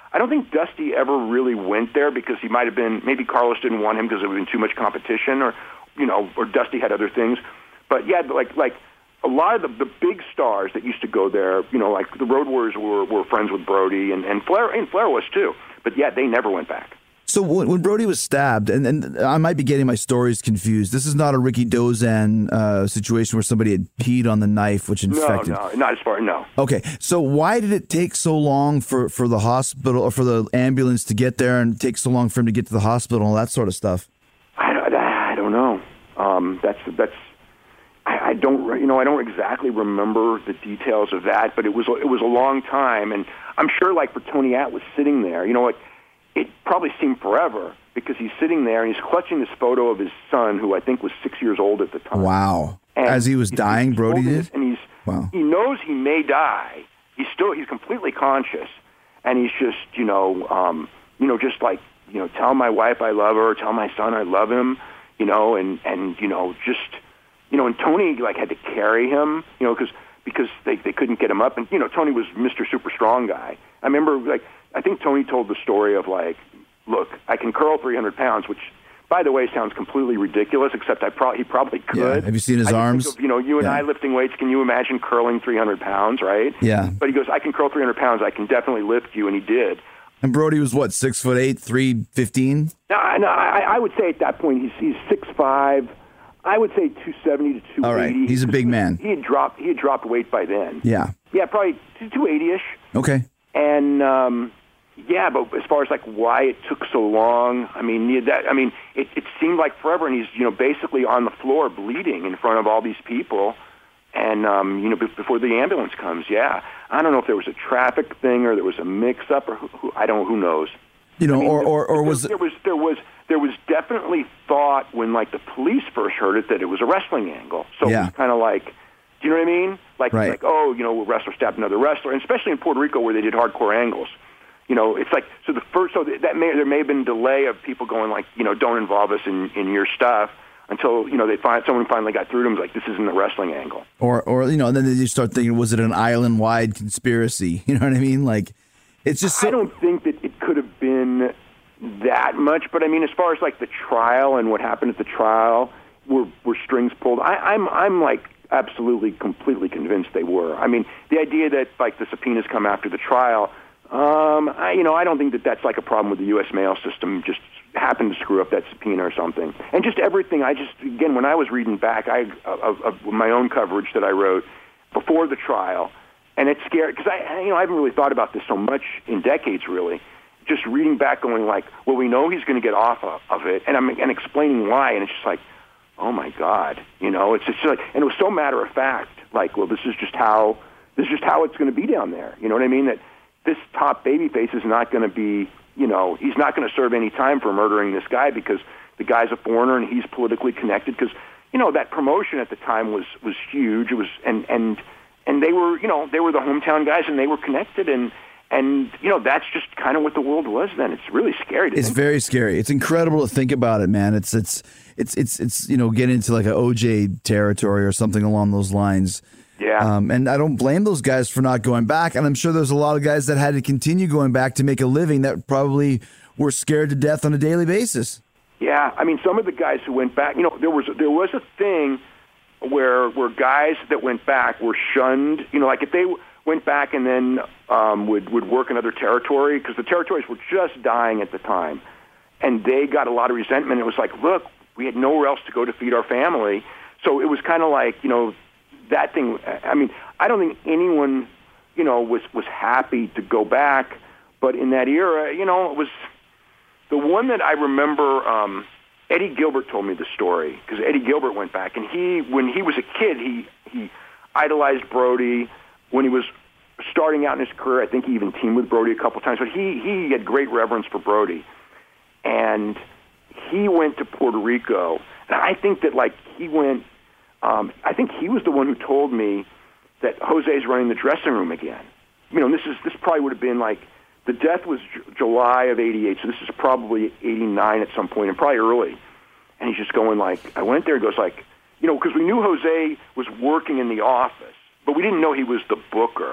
I don't think Dusty ever really went there because he might have been, maybe Carlos didn't want him because there would have been too much competition, or, you know, or Dusty had other things. But yeah, like, like a lot of the, the big stars that used to go there, you know, like the Road Warriors were, were friends with Brody, and, and Flair, and Flair was too. But yeah, they never went back. So when, when Brody was stabbed, and, and I might be getting my stories confused, this is not a Ricky Dozan uh, situation where somebody had peed on the knife, which infected. No, no, not as far, no. Okay, so why did it take so long for, for the hospital, or for the ambulance to get there, and take so long for him to get to the hospital and all that sort of stuff? I don't, I don't know. Um, that's, that's, I, I don't, you know, I don't exactly remember the details of that, but it was, it was a long time, and I'm sure, like, for Tony Atlas sitting there, you know, like, it probably seemed forever because he's sitting there and he's clutching this photo of his son, who I think was six years old at the time. Wow. And As he was he's, dying, he's Brody did? This, and he's, wow. he knows he may die. He's still, he's completely conscious. And he's just, you know, um, you know, just like, you know, tell my wife I love her, tell my son I love him, you know, and, and you know, just, you know, and Tony, like, had to carry him, you know, because because they, they couldn't get him up. And, you know, Tony was Mister Super Strong Guy. I remember, like, I think Tony told the story of, like, look, I can curl three hundred pounds, which, by the way, sounds completely ridiculous, except I pro- he probably could. Yeah. Have you seen his I arms? Think of, you know, you and yeah. I lifting weights, can you imagine curling three hundred pounds, right? Yeah. But he goes, I can curl three hundred pounds, I can definitely lift you, and he did. And Brody was, what, six foot eight, three fifteen? No, no I, I would say at that point he's he's six five. I would say two seventy to two eighty. All right, he's a big man. He had dropped he had dropped weight by then. Yeah. Yeah, probably two eighty-ish. Okay. And um, yeah, but as far as like why it took so long, I mean that I mean it, it seemed like forever, and he's you know basically on the floor bleeding in front of all these people, and um, you know b- before the ambulance comes. Yeah, I don't know if there was a traffic thing or there was a mix-up, or who, who, I don't who knows. You know, I mean, or, or, or there, was there was there was there was definitely thought when like the police first heard it that it was a wrestling angle. So Yeah. it was kind of like, do you know what I mean? Like Right. like oh, you know, a wrestler stabbed another wrestler, and especially in Puerto Rico where they did hardcore angles. You know, it's like so the first so that may there may have been delay of people going like, you know, don't involve us in, in your stuff until you know they find someone finally got through to them like this isn't a wrestling angle. or or you know, and then you start thinking, was it an island-wide conspiracy? You know what I mean? Like, it's just so, I don't think that it could have been that much, but I mean, as far as like the trial and what happened at the trial, were were strings pulled? I, I'm I'm like absolutely completely convinced they were. I mean, the idea that like the subpoenas come after the trial, um, I you know I don't think that that's like a problem with the U S mail system. Just happened to screw up that subpoena or something, and just everything. I just again when I was reading back, I of, of my own coverage that I wrote before the trial, and it's scary because I you know I haven't really thought about this so much in decades really. Just reading back, going like, well, we know he's going to get off of, of it, and I'm and explaining why, and it's just like, oh my God, you know, it's just like, and it was so matter of fact, like, well, this is just how this is just how it's going to be down there, you know what I mean? That this top babyface is not going to be, you know, he's not going to serve any time for murdering this guy because the guy's a foreigner and he's politically connected. Because you know that promotion at the time was was huge. It was and and and they were, you know, they were the hometown guys and they were connected and. And, you know, that's just kind of what the world was then. It's really scary to it's think. very scary. It's incredible to think about it, man. It's it's it's it's it's you know, get into like a O J territory or something along those lines. Yeah. Um, and I don't blame those guys for not going back. And I'm sure there's a lot of guys that had to continue going back to make a living that probably were scared to death on a daily basis. Yeah, I mean, some of the guys who went back, you know, there was there was a thing where where guys that went back were shunned. You know, like if they went back and then um, would would work another territory because the territories were just dying at the time, and they got a lot of resentment. It was like, look, we had nowhere else to go to feed our family, so it was kind of like, you know, that thing. I mean, I don't think anyone, you know, was was happy to go back, but in that era, you know, it was the one that I remember. Um, Eddie Gilbert told me the story because Eddie Gilbert went back, and he, when he was a kid, he he idolized Brody. When he was starting out in his career, I think he even teamed with Brody a couple times, but he, he had great reverence for Brody. And he went to Puerto Rico, and I think that, like, he went, um, I think he was the one who told me that Jose's running the dressing room again. You know, this is this probably would have been, like, the death was J- July of eighty-eight, so this is probably eighty-nine at some point, and probably early. And he's just going, like, I went there, he goes, like, you know, because we knew Jose was working in the office, but we didn't know he was the booker.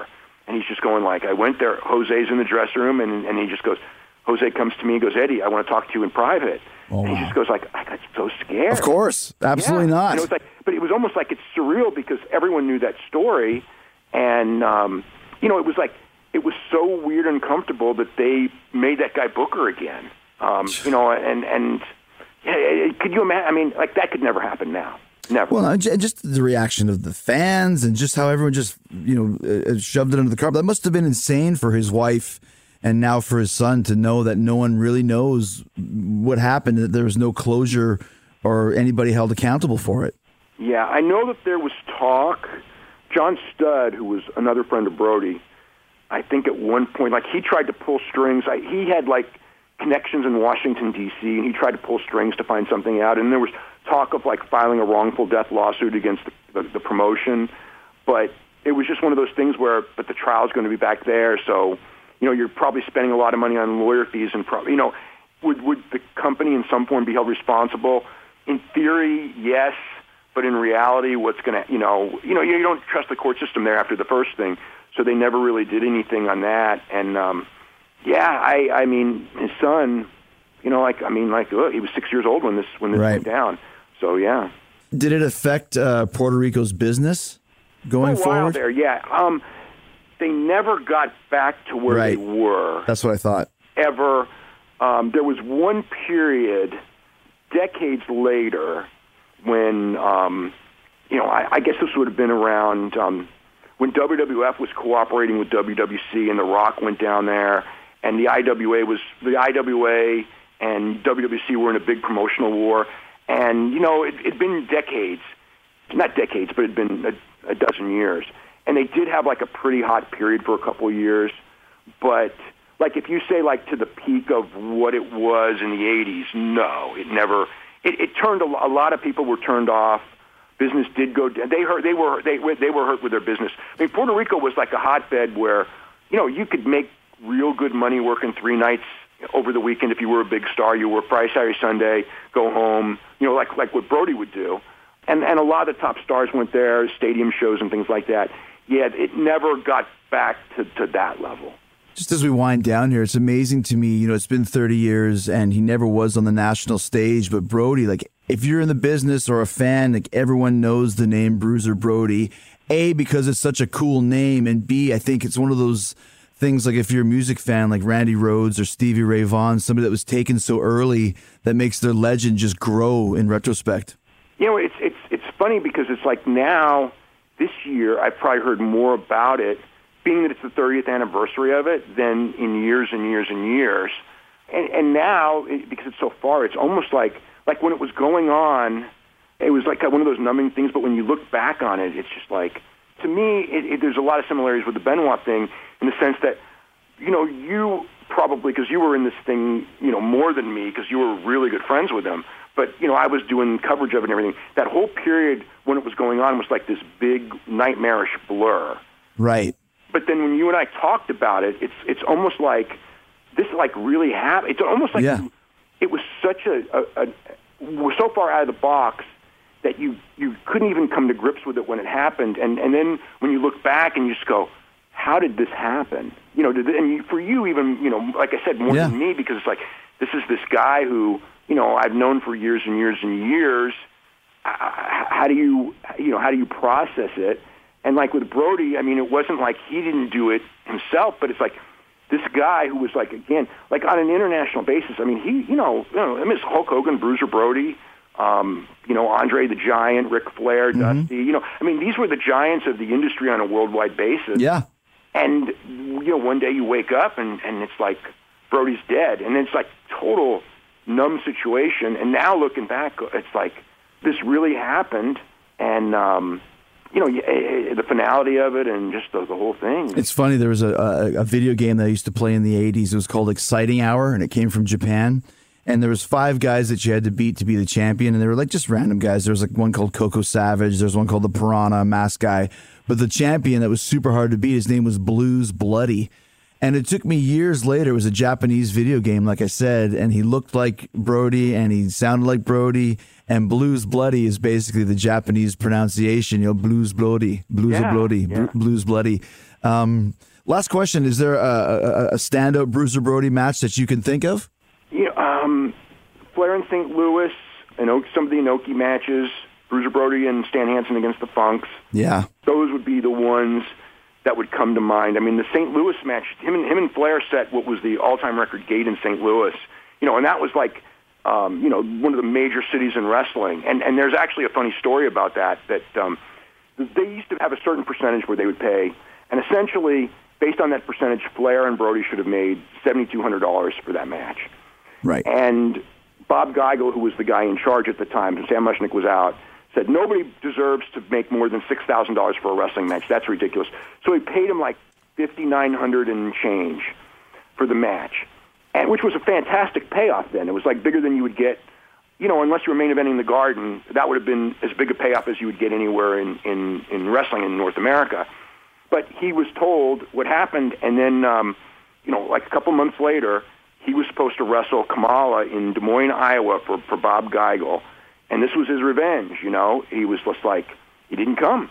and he's just going like, I went there. Jose's in the dressing room, and and he just goes. Jose comes to me and goes, Eddie, I want to talk to you in private. Oh, and he wow. just goes like, I got so scared. Of course. Absolutely Yeah. not. And it was like, but it was almost like it's surreal because everyone knew that story. And, um, you know, it was like, it was so weird and uncomfortable that they made that guy Booker again. Um, you know, and, and yeah, could you imagine? I mean, like that could never happen now. Never. Well, no, j- just the reaction of the fans and just how everyone just, you know, uh, shoved it under the carpet. That must have been insane for his wife and now for his son to know that no one really knows what happened, that there was no closure or anybody held accountable for it. Yeah, I know that there was talk. John Studd, who was another friend of Brody, I think at one point, like he tried to pull strings. I, he had like connections in Washington, D C, and he tried to pull strings to find something out. And there was talk of like filing a wrongful death lawsuit against the, the, the promotion. But it was just one of those things where, but the trial's going to be back there, so, you know, you're probably spending a lot of money on lawyer fees and, pro- you know, would would the company in some form be held responsible? In theory, yes, but in reality, what's going to, you know, you know, you don't trust the court system there after the first thing, so they never really did anything on that. And um, yeah, I, I mean, his son, you know, like I mean, like look, he was six years old when this when this Right. went down. So yeah, Did it affect uh, Puerto Rico's business going for a while forward? there, yeah. Um, they never got back to where Right. they were. That's what I thought. Ever. Um, there was one period, decades later, when, um, you know, I, I guess this would have been around um, when W W F was cooperating with W W C and The Rock went down there, and the I W A was, the I W A and W W C were in a big promotional war. And, you know, it had been decades, not decades, but it had been a, a dozen years. And they did have like a pretty hot period for a couple of years, but like if you say like to the peak of what it was in the eighties, no, it never. It, it turned a, a lot of people were turned off. Business did go. They hurt. They were. They they were hurt with their business. I mean, Puerto Rico was like a hotbed where, you know, you could make real good money working three nights over the weekend if you were a big star. You work Friday, Saturday, Sunday, go home. You know, like like what Brody would do. And and a lot of the top stars went there, stadium shows and things like that. Yeah, it never got back to, to that level. Just as we wind down here, it's amazing to me, you know, it's been thirty years and he never was on the national stage, but Brody, like if you're in the business or a fan, like everyone knows the name Bruiser Brody, A, because it's such a cool name, and B, I think it's one of those things like if you're a music fan like Randy Rhoads or Stevie Ray Vaughan, somebody that was taken so early that makes their legend just grow in retrospect. You know, it's it's it's funny because it's like now, this year, I've probably heard more about it, being that it's the thirtieth anniversary of it, than in years and years and years. And, and now, it, because it's so far, it's almost like like when it was going on, it was like one of those numbing things, but when you look back on it, it's just like, to me, it, it, there's a lot of similarities with the Benoit thing in the sense that, you know, you probably, because you were in this thing, you know, more than me, because you were really good friends with him, but, you know, I was doing coverage of it and everything. That whole period when it was going on was like this big nightmarish blur. Right. But then when you and I talked about it, it's it's almost like this like really happened. It's almost like Yeah. you, it was such a, a, a we're so far out of the box that you you couldn't even come to grips with it when it happened. And and then when you look back and you just go, how did this happen? You know, did, and you, for you even, you know, like I said, more Yeah. than me, because it's like this is this guy who, you know, I've known for years and years and years. How do you, you know, how do you process it? And like with Brody, I mean, it wasn't like he didn't do it himself, but it's like this guy who was like, again, like on an international basis. I mean, he, you know, you know, I mean, it's Hulk Hogan, Bruiser Brody, um, you know, Andre the Giant, Ric Flair, Mm-hmm. Dusty. You know, I mean, these were the giants of the industry on a worldwide basis. Yeah. And you know, one day you wake up and and it's like Brody's dead, and it's like total numb situation. And now looking back, it's like this really happened, and um, you know, the finality of it, and just the, the whole thing. It's funny. There was a, a, a video game that I used to play in the eighties. It was called Exciting Hour, and it came from Japan. And there was five guys that you had to beat to be the champion, and they were like just random guys. There was like one called Coco Savage. There was one called the Piranha, a mask guy. But the champion that was super hard to beat, his name was Blues Bloody. And it took me years later. It was a Japanese video game, like I said, and he looked like Brody, and he sounded like Brody. And Blues Bloody is basically the Japanese pronunciation, you know, Blues Bloody, Blues Yeah, Bloody, yeah. Blues Bloody. Um, Last question: is there a, a, a standout Bruiser Brody match that you can think of? Yeah, um, Flair and Saint Louis, and some of the Inoki matches, Bruiser Brody and Stan Hansen against the Funks. Yeah, those would be the ones that would come to mind. I mean, the Saint Louis match, him and him and Flair set what was the all-time record gate in Saint Louis. You know, and that was like, um, you know, one of the major cities in wrestling. And and there's actually a funny story about that. That um, they used to have a certain percentage where they would pay, and essentially, based on that percentage, Flair and Brody should have made seventy-two hundred dollars for that match. Right. And Bob Geigel, who was the guy in charge at the time, and Sam Mushnick was out, said nobody deserves to make more than six thousand dollars for a wrestling match. That's ridiculous. So he paid him like fifty-nine hundred dollars and change for the match, and which was a fantastic payoff then. It was like bigger than you would get, you know, unless you were main eventing the Garden, that would have been as big a payoff as you would get anywhere in, in, in wrestling in North America. But he was told what happened, and then, um, you know, like a couple months later, he was supposed to wrestle Kamala in Des Moines, Iowa for, for Bob Geigel. And this was his revenge, you know. He was just like, he didn't come.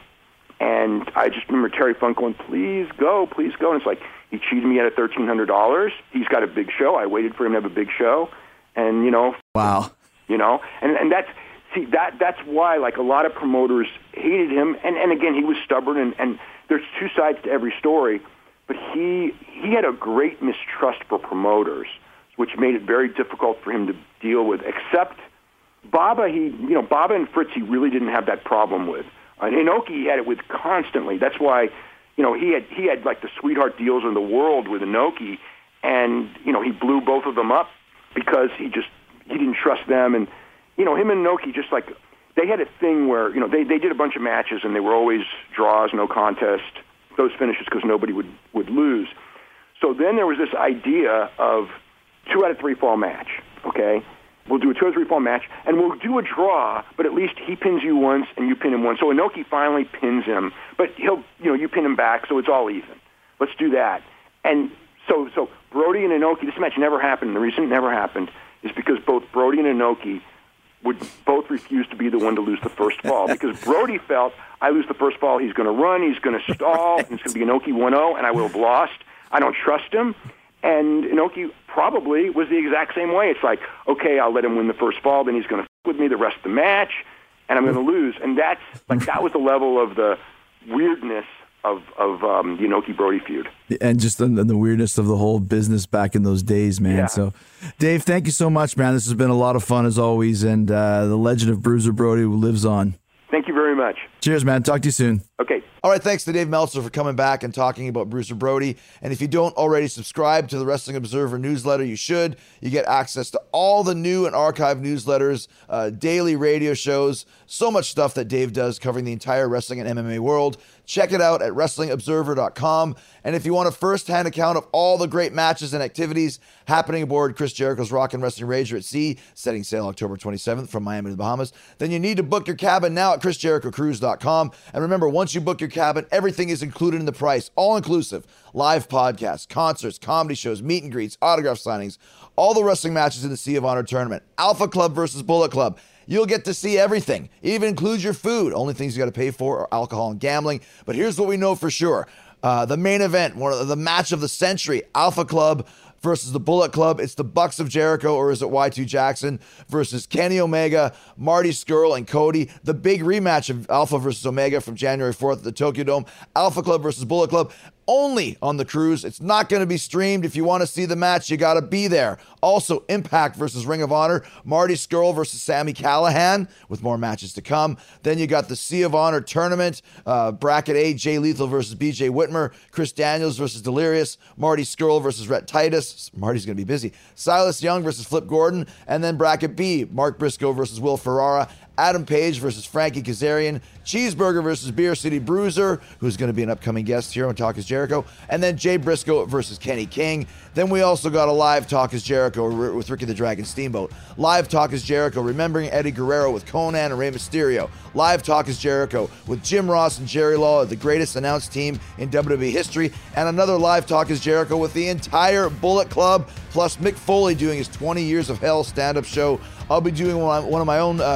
And I just remember Terry Funk going, please go, please go. And it's like, he cheated me out of thirteen hundred dollars. He's got a big show. I waited for him to have a big show. And, you know. Wow. You know. And and that's, see, that that's why, like, a lot of promoters hated him. And, and again, he was stubborn. And, and there's two sides to every story. But he he had a great mistrust for promoters, which made it very difficult for him to deal with, except Baba, he, you know, Baba and Fritz, he really didn't have that problem with. Uh, Inoki, he had it with constantly. That's why, you know, he had he had like the sweetheart deals in the world with Inoki, and you know, he blew both of them up because he just he didn't trust them. And you know, him and Inoki just like they had a thing where you know they they did a bunch of matches and they were always draws, no contest, those finishes because nobody would would lose. So then there was this idea of two out of three fall match. Okay. We'll do a two or three fall match, and we'll do a draw, but at least he pins you once and you pin him once. So Inoki finally pins him, but he'll, you know, you pin him back, so it's all even. Let's do that. And so, so Brody and Inoki, this match never happened. And the reason it never happened is because both Brody and Inoki would both refuse to be the one to lose the first fall because Brody felt, I lose the first fall, he's going to run, he's going to stall, and it's going to be Inoki one oh, and I will have lost. I don't trust him. And Inoki probably was the exact same way. It's like, okay, I'll let him win the first fall, then he's going to f*** with me the rest of the match, and I'm going to lose. And that's like that was the level of the weirdness of of um, the Inoki-Brody feud. And just the, the weirdness of the whole business back in those days, man. Yeah. So, Dave, thank you so much, man. This has been a lot of fun as always, and uh, the legend of Bruiser Brody lives on. Thank you very much. Cheers, man. Talk to you soon. Okay. All right, thanks to Dave Meltzer for coming back and talking about Bruiser Brody. And if you don't already subscribe to the Wrestling Observer newsletter, you should. You get access to all the new and archived newsletters, uh, daily radio shows, so much stuff that Dave does covering the entire wrestling and M M A world. Check it out at wrestling observer dot com. And if you want a first-hand account of all the great matches and activities happening aboard Chris Jericho's Rockin' Wrestling Rager at Sea, setting sail October twenty-seventh from Miami to the Bahamas, then you need to book your cabin now at chris jericho cruise dot com. And remember, once you book your cabin, everything is included in the price, all-inclusive. Live podcasts, concerts, comedy shows, meet and greets, autograph signings, all the wrestling matches in the Sea of Honor tournament, Alpha Club versus Bullet Club. You'll get to see everything. It even includes your food. Only things you got to pay for are alcohol and gambling. But here's what we know for sure. Uh, the main event, one of the, the match of the century, Alpha Club versus the Bullet Club. It's the Bucks of Jericho, or is it Y two Jackson, versus Kenny Omega, Marty Scurll, and Cody. The big rematch of Alpha versus Omega from January fourth at the Tokyo Dome. Alpha Club versus Bullet Club. Only on the cruise. It's not going to be streamed. If you want to see the match, you got to be there. Also, Impact versus Ring of Honor. Marty Scurll versus Sami Callihan, with more matches to come. Then you got the Sea of Honor tournament. Uh, bracket A, Jay Lethal versus B J Whitmer. Chris Daniels versus Delirious. Marty Scurll versus Rhett Titus. Marty's going to be busy. Silas Young versus Flip Gordon. And then bracket B, Mark Briscoe versus Will Ferrara. Adam Page versus Frankie Kazarian, Cheeseburger versus Beer City Bruiser, who's going to be an upcoming guest here on Talk is Jericho, and then Jay Briscoe versus Kenny King. Then we also got a live Talk is Jericho with Ricky the Dragon Steamboat. Live Talk is Jericho, remembering Eddie Guerrero with Conan and Rey Mysterio. Live Talk is Jericho with Jim Ross and Jerry Lawler, the greatest announced team in W W E history. And another Live Talk is Jericho with the entire Bullet Club, plus Mick Foley doing his twenty Years of Hell stand-up show. I'll be doing one of my own uh, one-man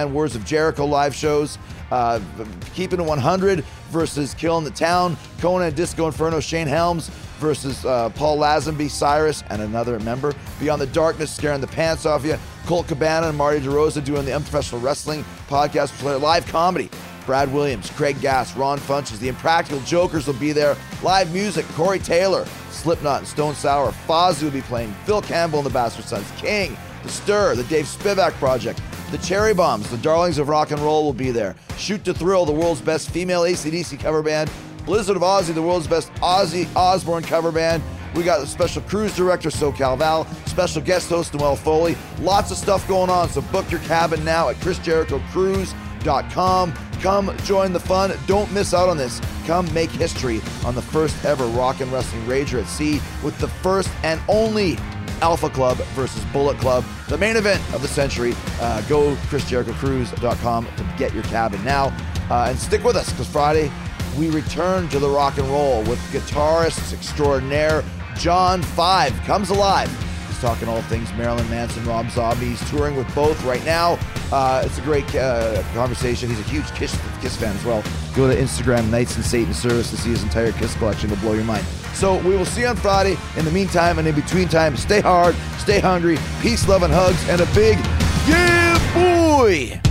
Cabin Words of Jericho live shows. Uh, Keeping It one hundred versus Killing the Town. Conan Disco Inferno, Shane Helms versus uh, Paul Lazenby, Cyrus, and another member. Beyond the Darkness, Scaring the Pants Off You. Colt Cabana and Marty DeRosa doing the Unprofessional Wrestling podcast. Live comedy. Brad Williams, Craig Gass, Ron Funches, the Impractical Jokers will be there. Live music, Corey Taylor, Slipknot and Stone Sour. Fozzy will be playing. Phil Campbell and the Bastard Sons. King, The Stir, the Dave Spivak Project. The Cherry Bombs, the Darlings of Rock and Roll will be there. Shoot to Thrill, the world's best female A C D C cover band. Blizzard of Ozzy, the world's best Ozzy Osbourne cover band. We got the special cruise director, SoCal Val, special guest host, Noel Foley. Lots of stuff going on, so book your cabin now at chris jericho cruise dot com. Come join the fun. Don't miss out on this. Come make history on the first ever Rock and Wrestling Rager at Sea with the first and only Alpha Club versus Bullet Club, the main event of the century. Uh, go chris jericho cruise dot com to get your cabin now. Uh, and stick with us, because Friday we return to the rock and roll with guitarist extraordinaire John Five comes alive. He's talking all things Marilyn Manson, Rob Zombie. He's touring with both right now. Uh, it's a great uh, conversation. He's a huge Kiss, Kiss fan as well. Go to Instagram, Knights in Satan Service, to see his entire Kiss collection. It'll blow your mind. So we will see you on Friday. In the meantime and in between time, stay hard, stay hungry, peace, love, and hugs, and a big yeah, boy!